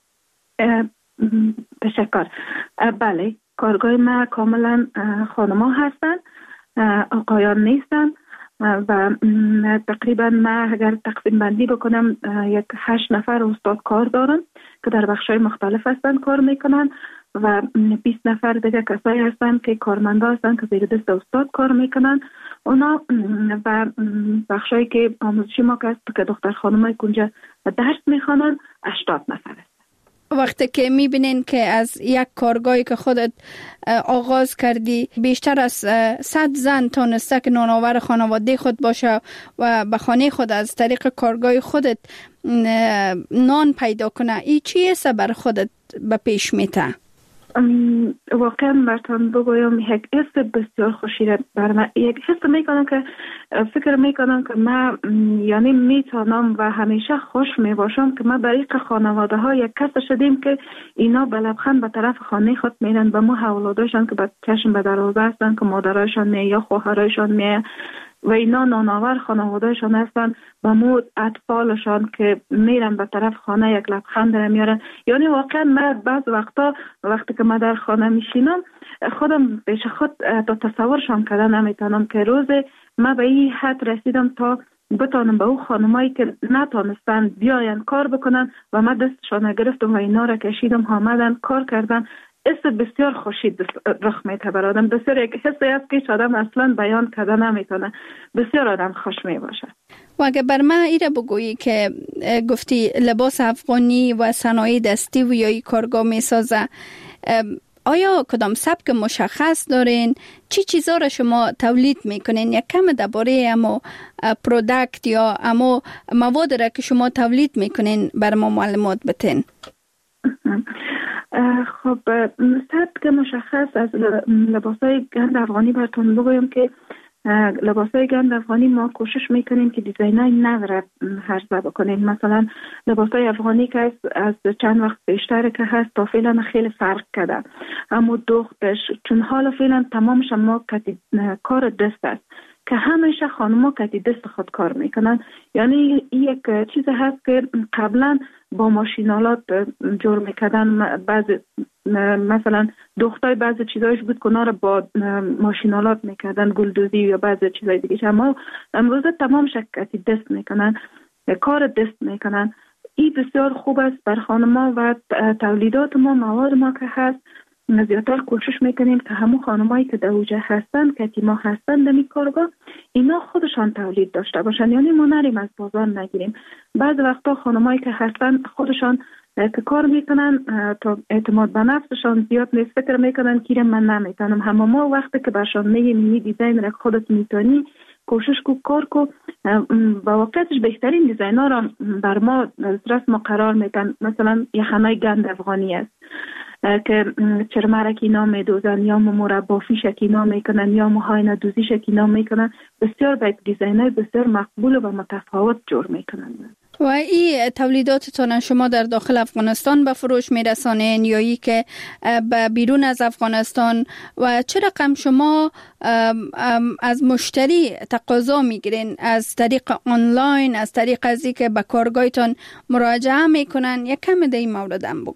تشکر. بله، کارگاه ما کاملا خانما هستن، آقایان نیستن و تقریبا ما اگر تقسیم بندی بکنم 8 نفر استاد کار دارن که در بخش‌های مختلف هستن کار میکنن و 20 نفر دیگه کسایی هستن که کارمندا هستن که زیر دست استاد کار میکنن اونا و بخشایی که آموزشی ما که دختر خانمای کنجا درس میخوانن 80 نفر هستن. وقتی که میبینین که از یک کارگاهی که خودت آغاز کردی بیشتر از 100 زن تانسته که نانآور خانواده خود باشه و به خانه خود از طریق کارگاه خودت نان پیدا کنه، این چیه بر خودت به پیش میته؟ واقعا براتون بگویم یک حس بسیار خوشی بر من، یک حس میکنم که فکر میکنم که من یعنی میتونم و همیشه خوش میباشم که ما برای خانواده ها یک کس شدیم که اینا به لبخند به طرف خانه خود میرن، به ما اولاداشان که به چشم به دروازه هستن که مادرایشان می یا خواهرایشان می و اینا نانآور خانوادهشان هستن و مو اطفالشان که میرن به طرف خانه یک لبخند را میارن. یعنی واقعا من بعض وقتی که من در خانه میشینم خودم پیش خود تا تصورشان کردن نمیتونم که روز من به این حد رسیدم تا بتانم به او خانمایی که نتانستن بیاین کار بکنن و من دستشان گرفتم و اینا را کشیدم آمدن کار کردن. حس بسیار خوشی رخ میده بر آدم، بسیار یک حسی است که آدم اصلا بیان کرده نمیتونه، بسیار آدم خوش میباشه. و اگه بر من ایره بگویی که گفتی لباس افغانی و صنایع دستی و یا کارگاه میسازه، آیا کدام سبک مشخص دارین؟ چی چیزا را شما تولید میکنین؟ یک کم درباره امو پروداکت یا امو مواد را که شما تولید میکنین بر ما معلومات بتین؟ خب سبک مشخص از لباسای گند افغانی براتون بگویم که لباسای گند افغانی ما کوشش میکنیم که دیزاینای نو را عرضه بکنیم. مثلا لباسای افغانی که از چند وقت بیشتر که هست تا فعلا خیلی فرق کرده، اما دختش چون حالا فعلا تمامش ما کار دست است که همیشه خانم‌ها کتی دست خود کار میکنن. یعنی یک چیز هست که قبلا با ماشینالات جور میکردن، بعضی مثلا دختای بعضی چیزایش بود که اونا رو با ماشینالات میکردن، گلدوزی یا بعضی چیزای دیگه، اما امروزه تمام شکتی دست میکنن، کار دست میکنن. این بسیار خوب است بر خانم‌ها و تولیدات ما، مواد ما که هست زیادتر کوشش میکنیم که همون خانمایی که در اوجه هستن که ما هستن در این کارگاه اینا خودشان تولید داشته باشن، یعنی ما نریم از بازار نگیریم. بعض وقتا خانمایی که هستن خودشان که کار میکنن تا اعتماد به نفسشان زیاد نیست، فکر میکنن که من نمیتونم. همه ما وقتی که برشان میگیم این دیزاین را خودت میتونی کوشش کو کار کو، با واقعیتش بهترین دیزاین‌ها را بر ما رسم قرار میدن. مثلا یخنای گند افغانی است که چرمرک اینا میدوزن یا مربا فیشک اینا میکنن یا موهای ندوزیشک اینا میکنن، بسیار با دیزاین‌های بسیار مقبول و متفاوت جور میکنن. و این تولیداتتان شما در داخل افغانستان به فروش میرسانین یا ای که به بیرون از افغانستان، و چه رقم شما از مشتری تقاضا میگیرین؟ از طریق آنلاین، از طریق ازی که به کارگاهتان مراجعه میکنن؟ یک کم در این مورد هم بگو.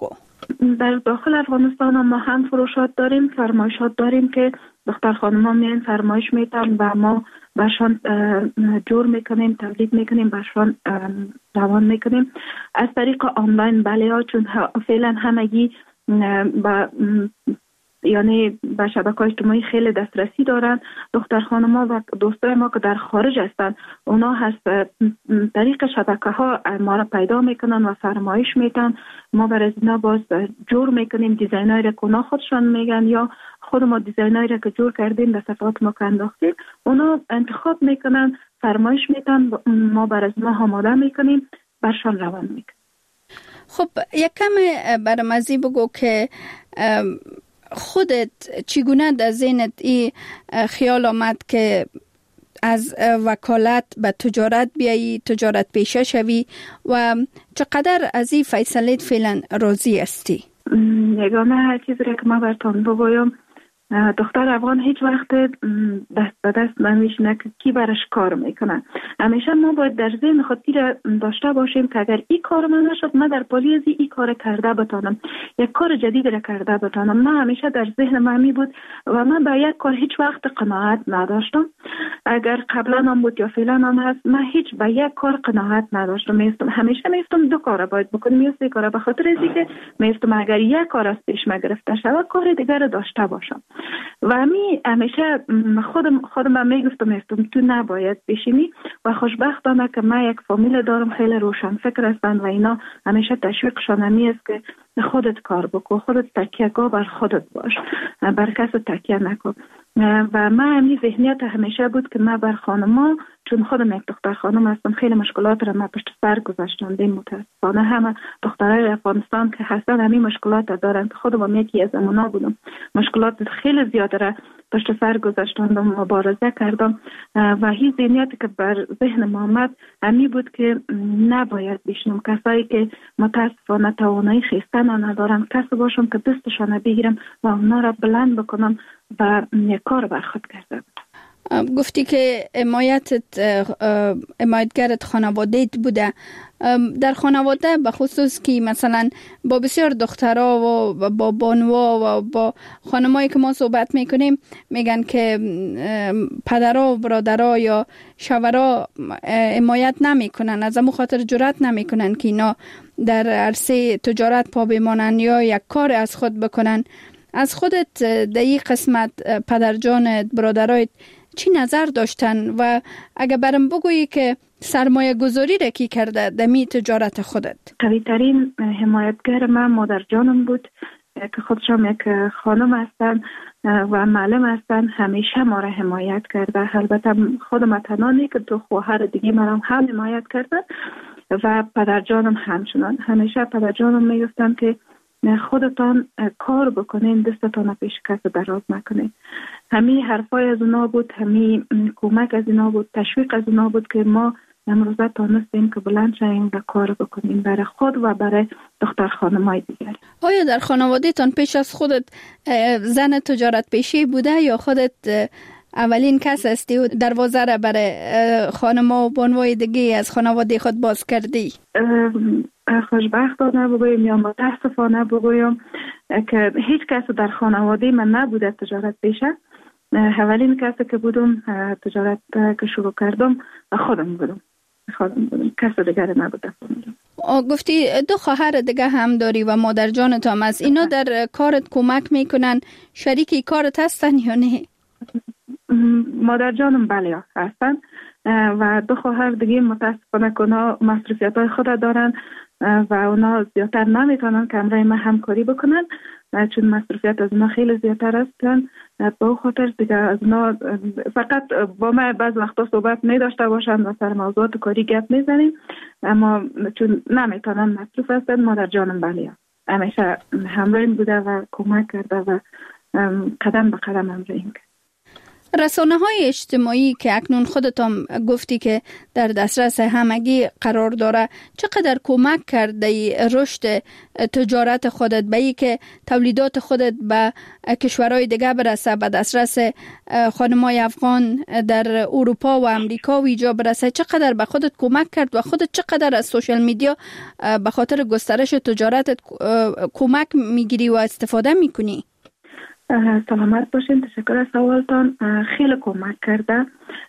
در داخل افغانستان ما هم فروشات داریم، فرمایشات داریم که دختر خانم‌ها میان فرمایش میتن و ما برشان جور میکنیم، تولید میکنیم، برشان روان میکنیم از طریق آنلاین. بله ها، چون فعلا همگی یعنی به شبکه‌های اجتماعی خیلی دسترسی دارن. دختر خانم‌ها و دوستای ما که در خارج هستن، اونا هست طریق شبکه‌ها ما را پیدا میکنن و فرمایش میتن. ما برای اینا باز جور میکنیم دیزاینایی را که اونا خودشان میگن یا خود ما دیزاینایی را که جور کردیم در صفحات ما که انداختیم، اونا انتخاب میکنن، فرمایش میتن، ما برای اینا آماده میکنیم، برشان روان میکنیم. خب یک کم برام ازی بگو که خودت چگونه در ذهنت این خیال آمد که از وکالت به تجارت بیایی، تجارت پیشه شوی و چقدر از این فیصلت فعلا راضی هستی؟ یگانه چیزی که ما براتون بگویم، دختر افغان هیچ وقت دست به دست نمیشینه که کی برش کار میکنه. همیشه ما باید در ذهن خود داشته باشیم که اگر این کار من نشد، من در پالی از این کار کرده بتانم، یک کار جدید را کرده بتانم. من همیشه در ذهن من می بود و من به یک کار هیچ وقت قناعت نداشتم. اگر قبلا هم بود یا فعلا هم هست، من هیچ به یک کار قناعت نداشتم. همیشه میستم دو کار باید بکنم یا سه کار، به خاطر اینکه میستم اگر یک کار از پیش ما گرفته شود، کار دیگر را داشته باشم. و همیشه خودم میگفتم تو نباید بشینی و خوشبختانه که من یک فامیل دارم خیلی روشن فکر هستن و اینا همیشه تشویقشان همی است که خودت کار بکن، خودت تکیه‌گاه بر خودت باش، بر کس تکیه نکن. و من همین ذهنیت همیشه بود که من بر خانما، چون خودم یک دختر خانم هستم، خیلی مشکلات را من پشت سر گذاشتم. متاسفانه همه دخترای افغانستان که هستن همین مشکلات دارن که خودم یکی از اونا بودم. مشکلات خیلی زیاده را پشت سر گذاشتم و مبارزه کردم و هیچ ذهنیتی که بر ذهن ما آمد همین بود که نباید بشنم کسایی که متاسفانه توانایی خیستن ندارن، کسی باشم که دستشان بگیرم و اونا را بلند بکنم و یک کار بر خود کردم. گفتی که حمایتگرت خانواده‌ت بوده. در خانواده به خصوص که مثلا با بسیار دخترها و با بانوها و با خانمایی که ما صحبت میکنیم میگن که پدرها و برادرها یا شوهرها حمایت نمیکنن، از همون خاطر جرأت نمیکنن که اینا در عرصه تجارت پا بمانن یا یک کار از خود بکنن. از خودت در این قسمت پدرجانت، برادرایت چی نظر داشتن و اگه برام بگویی که سرمایه گذاری را کی کرده دمی تجارت خودت؟ قوی ترین حمایتگر من مادر جانم بود که خودشم یک خانم هستن و معلم هستن. همیشه ما را حمایت کرده. البته خودم تنانی که دو خواهر دیگه مرا هم حمایت کردن و پدر جانم همچنان. همیشه پدر جانم میگفتن که خودتان کار بکنین، دستتان پیش کس دراز نکنین. همین حرفای از اونا بود، همین کمک از اونا بود، تشویق از اونا بود که ما امروزه تانستیم که بلند شویم و کار بکنیم برای خود و برای دختر خانمای دیگر. آیا در خانواده تان پیش از خودت زن تجارت پیشی بوده یا خودت اولین کس هستی و دروازه را برای خانم‌ها و بانوای دیگه از خانواده خود باز کردی؟ خوشبختانه بگویم یا متاسفانه بگویم که هیچ کس در خانواده من نبوده تجارت پیشه. اولین کسی که بودم تجارت که شروع کردم خودم بودم. کس دیگر نبوده. گفتی دو خواهر دیگه هم داری و مادر جانت هم است. اینا در کارت کمک میکنن؟ شریکی کارت هستن یا نه؟ مادر جانم بله هستن و دو خواهر دیگه متاسفانه که اونا مصروفیت های خود دارن و اونا زیادتر نمیتونن که همراه ما همکاری بکنن چون مصروفیت از اونا خیلی زیادتر هستن. با خاطر دیگه از اونا فقط با ما بعض وقتا صحبت میداشته باشن و سر موضوعات کاری گپ میزنیم، اما چون نمیتونن مصروف هستن مادر جانم بله همیشه همراه بوده و کمک کرده و قدم به قدم همراهیم کرد. رسانه‌های اجتماعی که اکنون خودتان گفتی که در دسترس همگی قرار داره چقدر کمک کرده رشد تجارت خودت به ای که تولیدات خودت به کشورهای دیگه برسه، به دسترس خانمای افغان در اروپا و امریکا و اینجا برسه؟ چقدر به خودت کمک کرد و خودت چقدر از سوشال میدیا به خاطر گسترش تجارتت کمک میگیری و استفاده میکنی؟ سلامت باشین، تشکر از سوالتان. خیلی کمک کرده،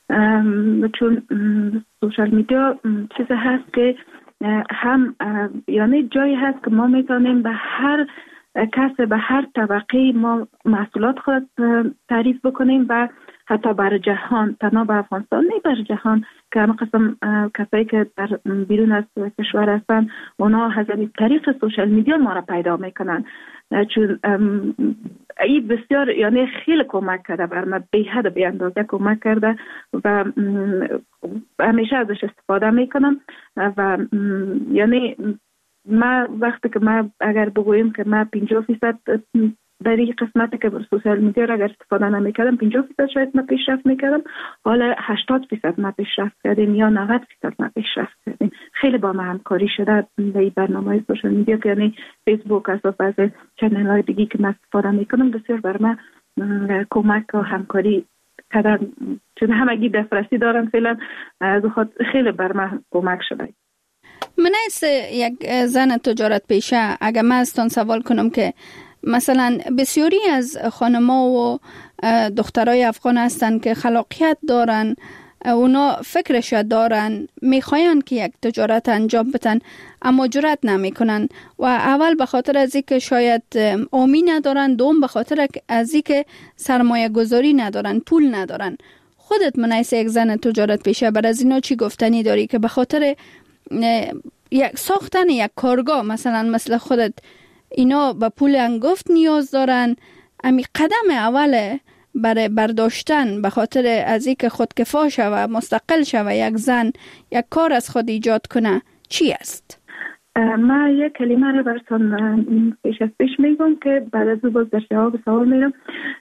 چون سوشال میدیا چیز هست که هم یعنی جایی هست که ما میتونیم به هر کس، به هر طبقه ما محصولات خود تعریف بکنیم و حتی بر جهان، تنها به افغانستان نه، بر جهان که همه قسم کسایی که در بیرون از کشور هستن اونا از طریق سوشال میدیا ما را پیدا میکنن، چون این بسیار یعنی خیلی کمک کرده بر من، بی حد بی اندازه کمک کرده و همیشه ازش استفاده میکنم. و یعنی ما وقتی که ما اگر بگوییم که ما 50% در این قسمتی که بر سوشال میدیا را اگر استفاده نمیکردم 50% شاید ما پیشرفت میکردم، حالا 80% ما پیشرفت کردیم یا 90% ما پیشرفت کردیم. خیلی با ما همکاری شده در این برنامه سوشال میدیا که یعنی فیسبوک از بعض چنل های دیگی که ما استفاده میکنم بسیار بر ما کمک و همکاری کردن، چون همگی دسترسی دارن فعلا، از خود خیلی بر ما کمک شده. من از یک زن تجارت پیشه اگر من ازتان سوال کنم که مثلا بسیاری از خانم‌ها و دخترای افغان هستن که خلاقیت دارن، اونا فکرش دارن، میخواین که یک تجارت انجام بدن اما جرأت نمیکنن و اول به خاطر از اینکه شاید آمی ندارن، دوم به خاطر از اینکه سرمایه گذاری ندارن، پول ندارن. خودت منیس یک زن تجارت پیشه بر از اینا چی گفتنی داری که به خاطر یک ساختن یک کارگاه مثلا مثل خودت اینا به پول انگفت نیاز دارن؟ امی قدم اوله برای برداشتن به خاطر از اینکه خودکفا شوه، مستقل شوه، یک زن یک کار از خود ایجاد کنه چی است؟ ما یک کلمه رو براتون پیش از پیش میگم که بعد از باز در جواب سوال میرم.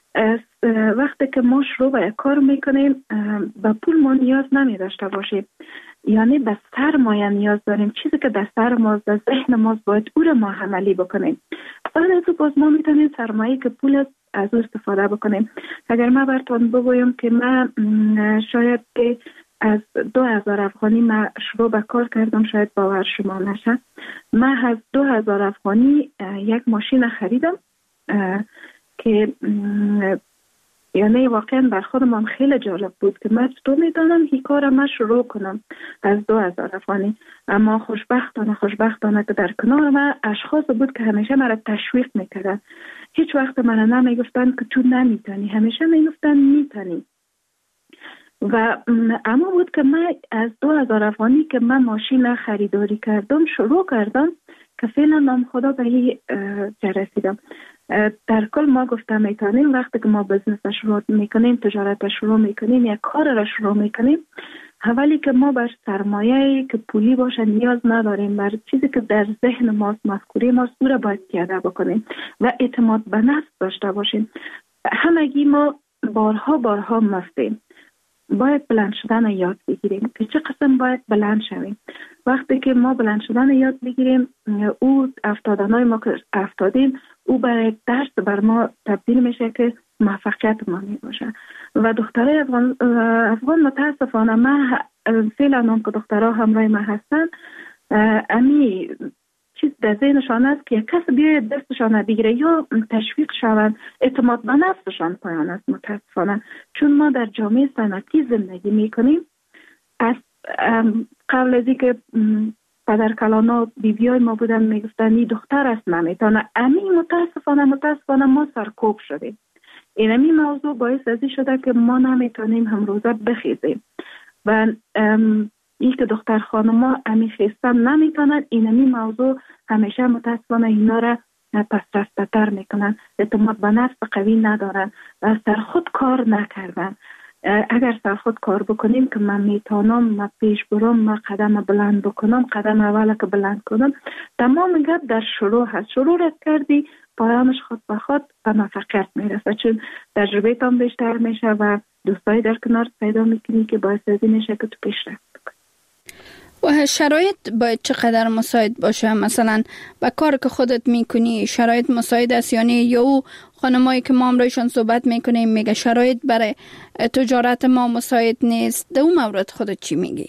وقتی که ما شروع به یک کار میکنیم به پول ما نیاز نمی داشته باشیم، یعنی به سرمایه نیاز داریم، چیزی که در سر ماست، در ذهن ماست، باید او رو ما عملی بکنیم. بعد از باز ما میتونیم سرمایه که پول است از او استفاده بکنیم. اگر ما براتون بگویم که من شاید که از 2000 افغانی من شروع به کار کردم، شاید باور شما نشه، من از 2000 افغانی یک ماشین خریدم که یعنی واقعا بر خودم خیلی جالب بود که من چطور میدانم این کار من شروع کنم از 2000 افغانی. اما خوشبختانه که در کنار من اشخاص بود که همیشه مرا تشویق میکردن، هیچ وقت من نمیگفتن که تو نمیتونی، همیشه میگفتن میتونی. و اما بود که من از 2000 افغانی که من ماشین خریداری کردم شروع کردم که فعلا نام خدا به این رسیدم. در کل ما گفتم میتونیم وقتی که ما بزنس شروع میکنیم، تجارت شروع میکنیم، یک کار را شروع میکنیم، اولی که ما بر سرمایه که پولی باشه نیاز نداریم، بر چیزی که در ذهن ماست، مفکوره ماست، او را باید پیاده بکنیم و اعتماد به نفس داشته باشیم. همگی ما بارها مفتیم، باید بلند شدن یاد بگیریم که چه قسم باید بلند شویم. وقتی که ما بلند شدن یاد بگیریم، او افتادنهای ما که افتادیم او برای درس بر ما تبدیل میشه که موفقیت ما می باشه. و دخترای افغان متاسفانه من فعلا هم که دخترها همراه ما هستن، امی چیز در ذهنشان است که یک کس بیاید دستشان بگیره یا تشویق شوند، اعتماد به نفسشان پایان است متاسفانه. چون ما در جامعه صنعتی زندگی میکنیم، از قبل از اینکه پدر کلانا بیبیای ما بودن میگفتن این دختر است نمیتونه، امی متاسفانه ما سرکوب شدیم. اینمی موضوع باعث ازی شده که ما نمیتونیم هم روزه بخیزیم و این که دختر خانما امی خیستن نمیتونن، اینمی موضوع همیشه متاسفانه اینا را پس رفته تر میکنن، اعتماد به نفس قوی ندارن و سر خود کار نکردن. اگر سر خود کار بکنیم که من میتونم، من پیش برم، من قدم بلند بکنم، قدم اولا که بلند کنم، تمام گپ در شروع هست. شروع رد کردی پایانش خود به خود به موفقیت میرسه، چون تجربه تان بیشتر میشه و دوستای در کنار پیدا میکنی که باعث از این میشه که تو پیشرفت بکنی. و شرایط باید چقدر مساعد باشه؟ مثلا با کار که خودت میکنی شرایط مساعد است یعنی یا او خانمایی که ما امروزشان صحبت میکنیم میگه شرایط برای تجارت ما مساعد نیست، در اون مورد خودت چی میگی؟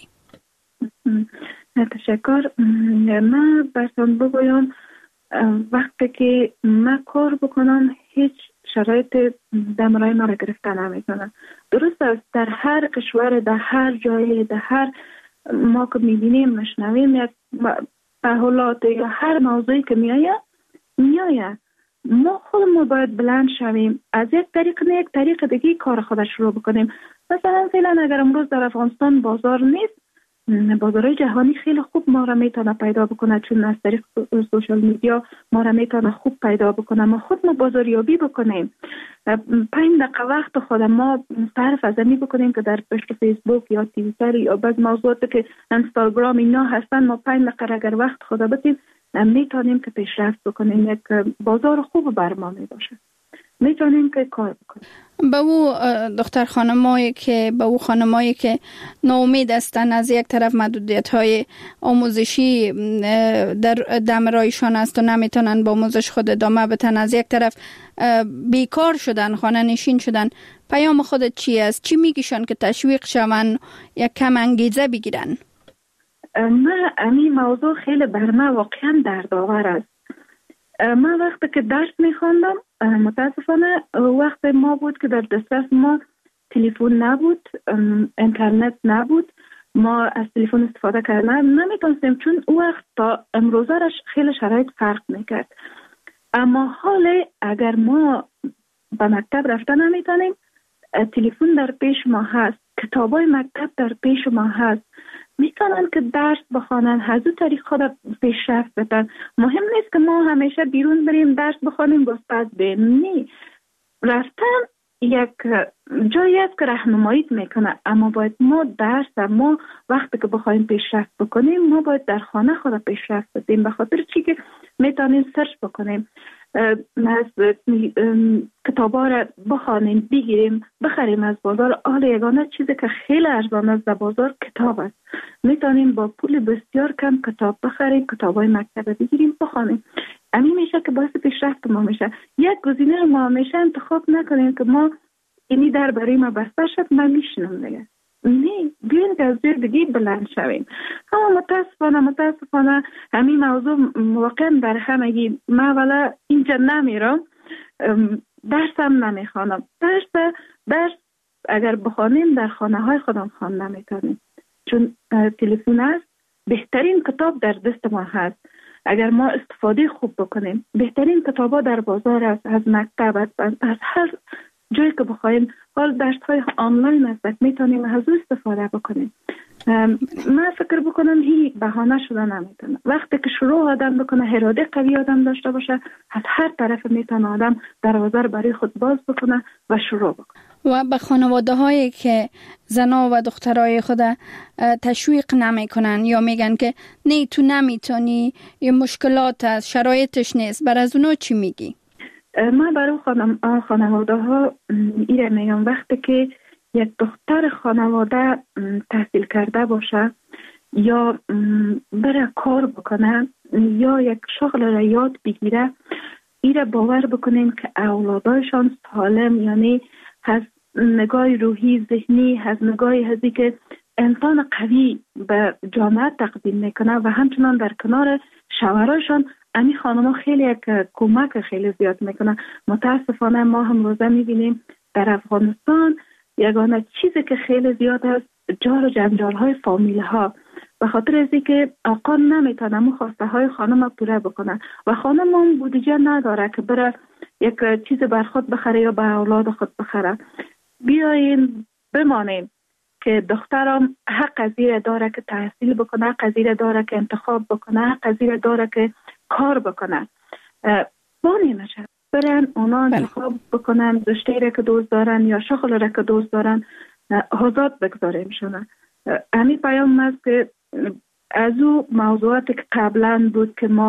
تشکر. من براتون بگویم وقتی که من کار بکنم هیچ شرایط دمرای ما را گرفته نمیتونه. درست است در هر کشور، در هر جای، در هر ما که میبینیم مشنویم یک تحولات یا هر موضوعی که میآید ما خودمون باید بلند شویم، از یک طریق نه یک طریق دیگه کار خودش شروع بکنیم. مثلا فعلا اگر امروز در افغانستان بازار نیست، بازارهای جهانی خیلی خوب ما را میتونه پیدا بکنه، چون از طریق سوشال میدیا ما را میتونه خوب پیدا بکنه. ما خود ما بازاریابی بکنیم، 5 دقیقه وقت خود ما صرف از این بکنیم که در پشت فیسبوک یا توییتر یا بعض موضوعاتی که اینستاگرام اینا هستن، ما 5 دقیقه اگر وقت خود بدیم میتونیم که پیشرفت بکنیم. یک بازار خوب بر ما میباشه، میتونیم که کار بکنیم. به او دختر خانمایی که ناامید هستن، از یک طرف محدودیت‌های آموزشی در دمرایشان است و نمیتونن با آموزش خود ادامه بدن، از یک طرف بیکار شدن، خانه نشین شدن، پیام خودت چی است؟ چی میگیشن که تشویق شون یا کم انگیزه بگیرن؟ من این موضوع خیلی بر من واقعا دردآور است. من وقتی که درس میخواندم متاسفانه وقت ما بود که در دسترس ما تلفن نبود، اینترنت نبود، ما از تلفن استفاده کردن نمیتونستیم، چون او وقت تا امروزه خیلی شرایط فرق میکرد. اما حالا اگر ما به مکتب رفتن نمیتونیم، تلفن در پیش ما هست، کتابای مکتب در پیش ما هست، میتونن که درس بخوانن، از اون طریق خود پیشرفت بدن. مهم نیست که ما همیشه بیرون بریم درس بخوانیم باز پس بریم، نه، رفتن یک جایی است که راهنمایی میکنه. اما باید ما ما وقتی که بخوایم پیشرفت بکنیم ما باید در خانه خود پیشرفت بدیم، به خاطر چی که میتونیم سرچ بکنیم، کتابا را بخوانیم، بگیریم، بخریم از بازار. حالا یگانه چیزی که خیلی ارزان است در بازار کتاب است، میتونیم با پول بسیار کم کتاب بخریم، کتابای مکتب بگیریم بخوانیم. همین میشه که باعث پیشرفت ما میشه. یک گزینه ما همیشه انتخاب نکنیم که ما اینی در برای ما بسته شد من میشنم دیگه، نه، بیاین که از جای دیگه بلند شویم. اما متاسفانه همین موضوع واقعا در همگی. من ولی اینجا نمیرم، درسم نمیخوانم. درس اگر بخوانیم در خانه های خودم خواندن نمیتونیم، چون تلفن است، بهترین کتاب در دست ما هست. اگر ما استفاده خوب بکنیم، بهترین کتابا در بازار است، از مکتب است، از هر جایی که بخوایم. حال درس‌های آنلاین است، میتونیم از او استفاده بکنیم. من فکر بکنم هی بهانه شده نمیتونه. وقتی که شروع آدم بکنه، اراده قوی آدم داشته باشه، از هر طرف میتونه آدم دروازه رو برای خود باز بکنه و شروع بکنه. و به خانواده هایی که زنا و دخترای خود تشویق نمی کنن یا میگن که نه تو نمیتونی، یه مشکلات هست، شرایطش نیست، بر از اونو چی میگی؟ من برای خانواده ها ایره میگم وقتی که یک دختر خانواده تحصیل کرده باشه یا بره کار بکنه یا یک شغل را یاد بگیره، ایره باور بکنیم که اولادایشان سالم، یعنی از نگاه روحی ذهنی، از نگاه هزی که انسان قوی به جامعه تقدیم میکنه و همچنان در کنار شوهرایشان امی خانم خیلی یک کمک خیلی زیاد میکنه. متاسفانه ما هم روزه میبینیم در افغانستان یگانه چیزی که خیلی زیاد است جار و جنجال های فامیل ها، به خاطر از اینکه آقا نمیتونه مو خواسته های خانم پوره بکنه و خانم هم بودجه نداره که بره یک چیز بر خود بخره یا به اولاد خود بخره. بیاین بمانیم که دخترم حق از این داره که تحصیل بکنه، حق از این داره که انتخاب بکنه، حق از این داره که کار بکنه. بانی نشه برن اونا انتخاب بکنن، رشته را که دوست دارن یا شغل را که دوست دارن، آزاد بگذاریم شونه. همین پیام است که از او موضوعاتی که قبلا بود که ما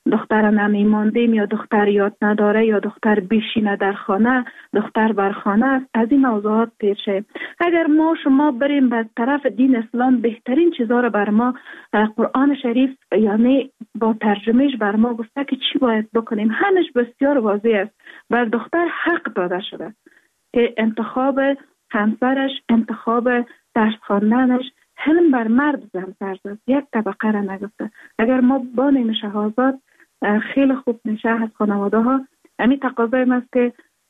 دختر نمیماندیم یا دختر یاد نداره یا دختر بشینه در خانه، دختر بر خانه است. از این موضوعات پیشه. اگر ما شما بریم به طرف دین اسلام، بهترین چیزا رو بر ما قرآن شریف یعنی با ترجمهش بر ما گفته که چی باید بکنیم. همش بسیار واضح است. بر دختر حق داده شده که انتخاب همسرش، انتخاب درس خواندنش، حلم بر مرد زن است. یک طبقه را نگفته. اگر ما بانیم شهازاد خیلی خوب میشه از خانواده ها. همین تقاضای است که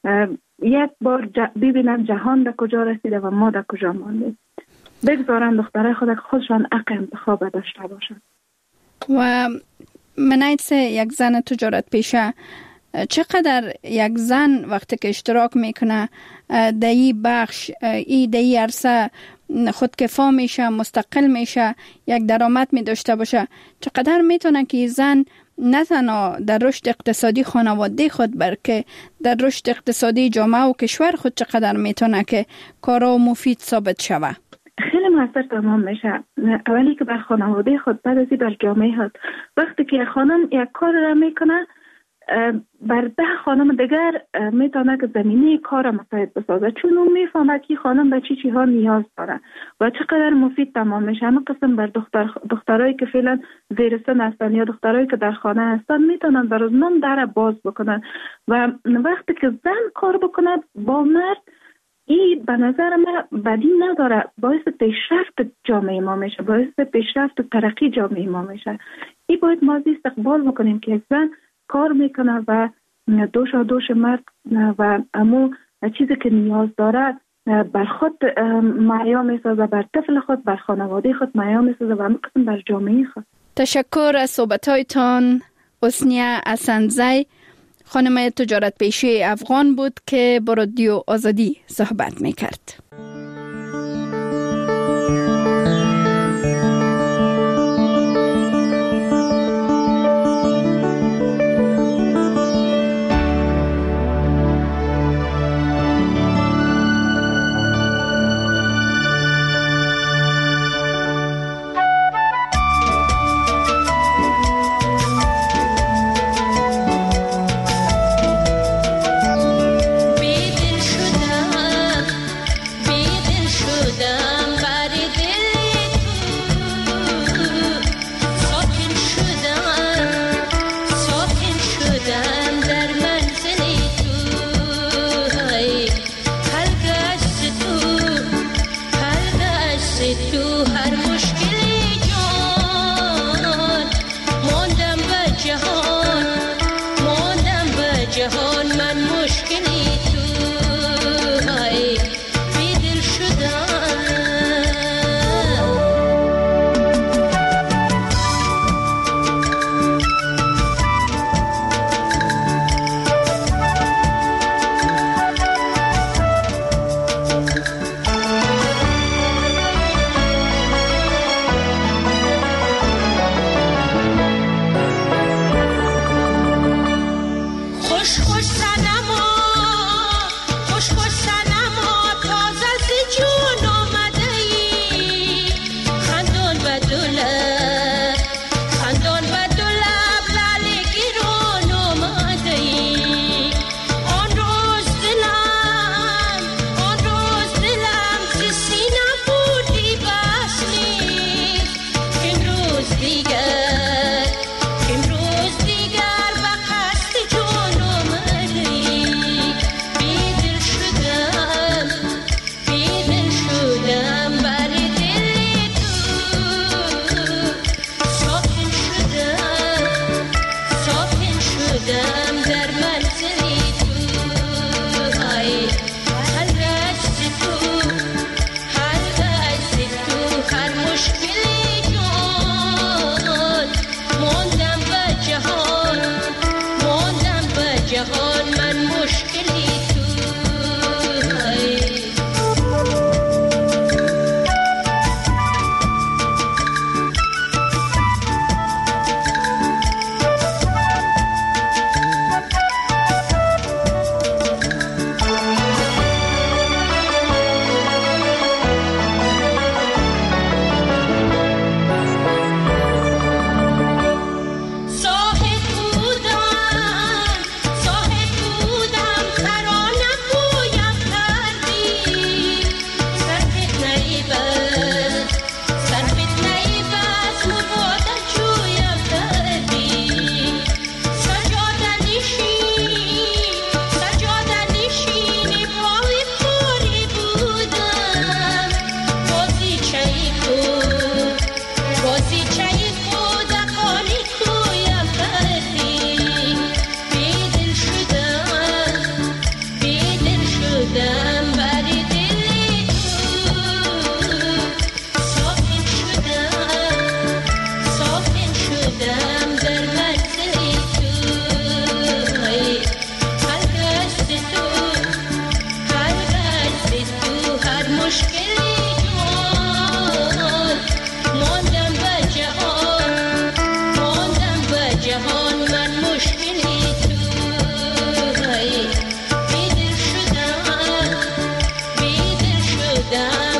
یک بار ببینن جهان در کجا رسیده و ما در کجا ماندیم. بگذارن دخترای خودشان حق انتخاب داشته باشن. و منایت یک زن تجارت پیشه، چقدر یک زن وقتی که اشتراک میکنه در این بخش، در این عرصه خودکفا میشه، مستقل میشه، یک درآمد می داشته باشه، چقدر میتونه که زن نه تنها در رشد اقتصادی خانواده خود بلکه در رشد اقتصادی جامعه و کشور خود چقدر میتونه که کارا مفید ثابت شوه؟ خیلی موثر تمام میشه. اولی که بر خانواده خود، بعد ازی بر جامعه خود. وقتی که خانم یک کار را میکنه، بر 10 خانم دیگر میتونه که زمینه کار مساعد بسازه، چون اون میفهمه که خانم به چی ها نیاز داره و چقدر مفید تمام میشه. همه قسم بر دخترایی که فعلا زیر سن هستن یا دخترایی که در خانه هستن میتونن بر اونم در باز بکنن و وقتی که زن کار بکنه با مرد، این به نظر من بدی نداره، باعث پیشرفت جامعه ما میشه، باعث پیشرفت و ترقی جامعه ما میشه. این باید ما استقبال بکنیم که زن کار میکنه و دوش مرد و امو چیزی که نیاز داره بر خود معیا میسازه، بر طفل خود، بر خانواده خود معیا میسازه و همه قسم بر جامعه خود. تشکر از صحبتایتان. حسنیه اسندزی، خانم تجارت پیشه افغان بود که با رادیو آزادی صحبت میکرد. در مشکلی جان ماندم به جهان من مشکلی تو بیدل شدم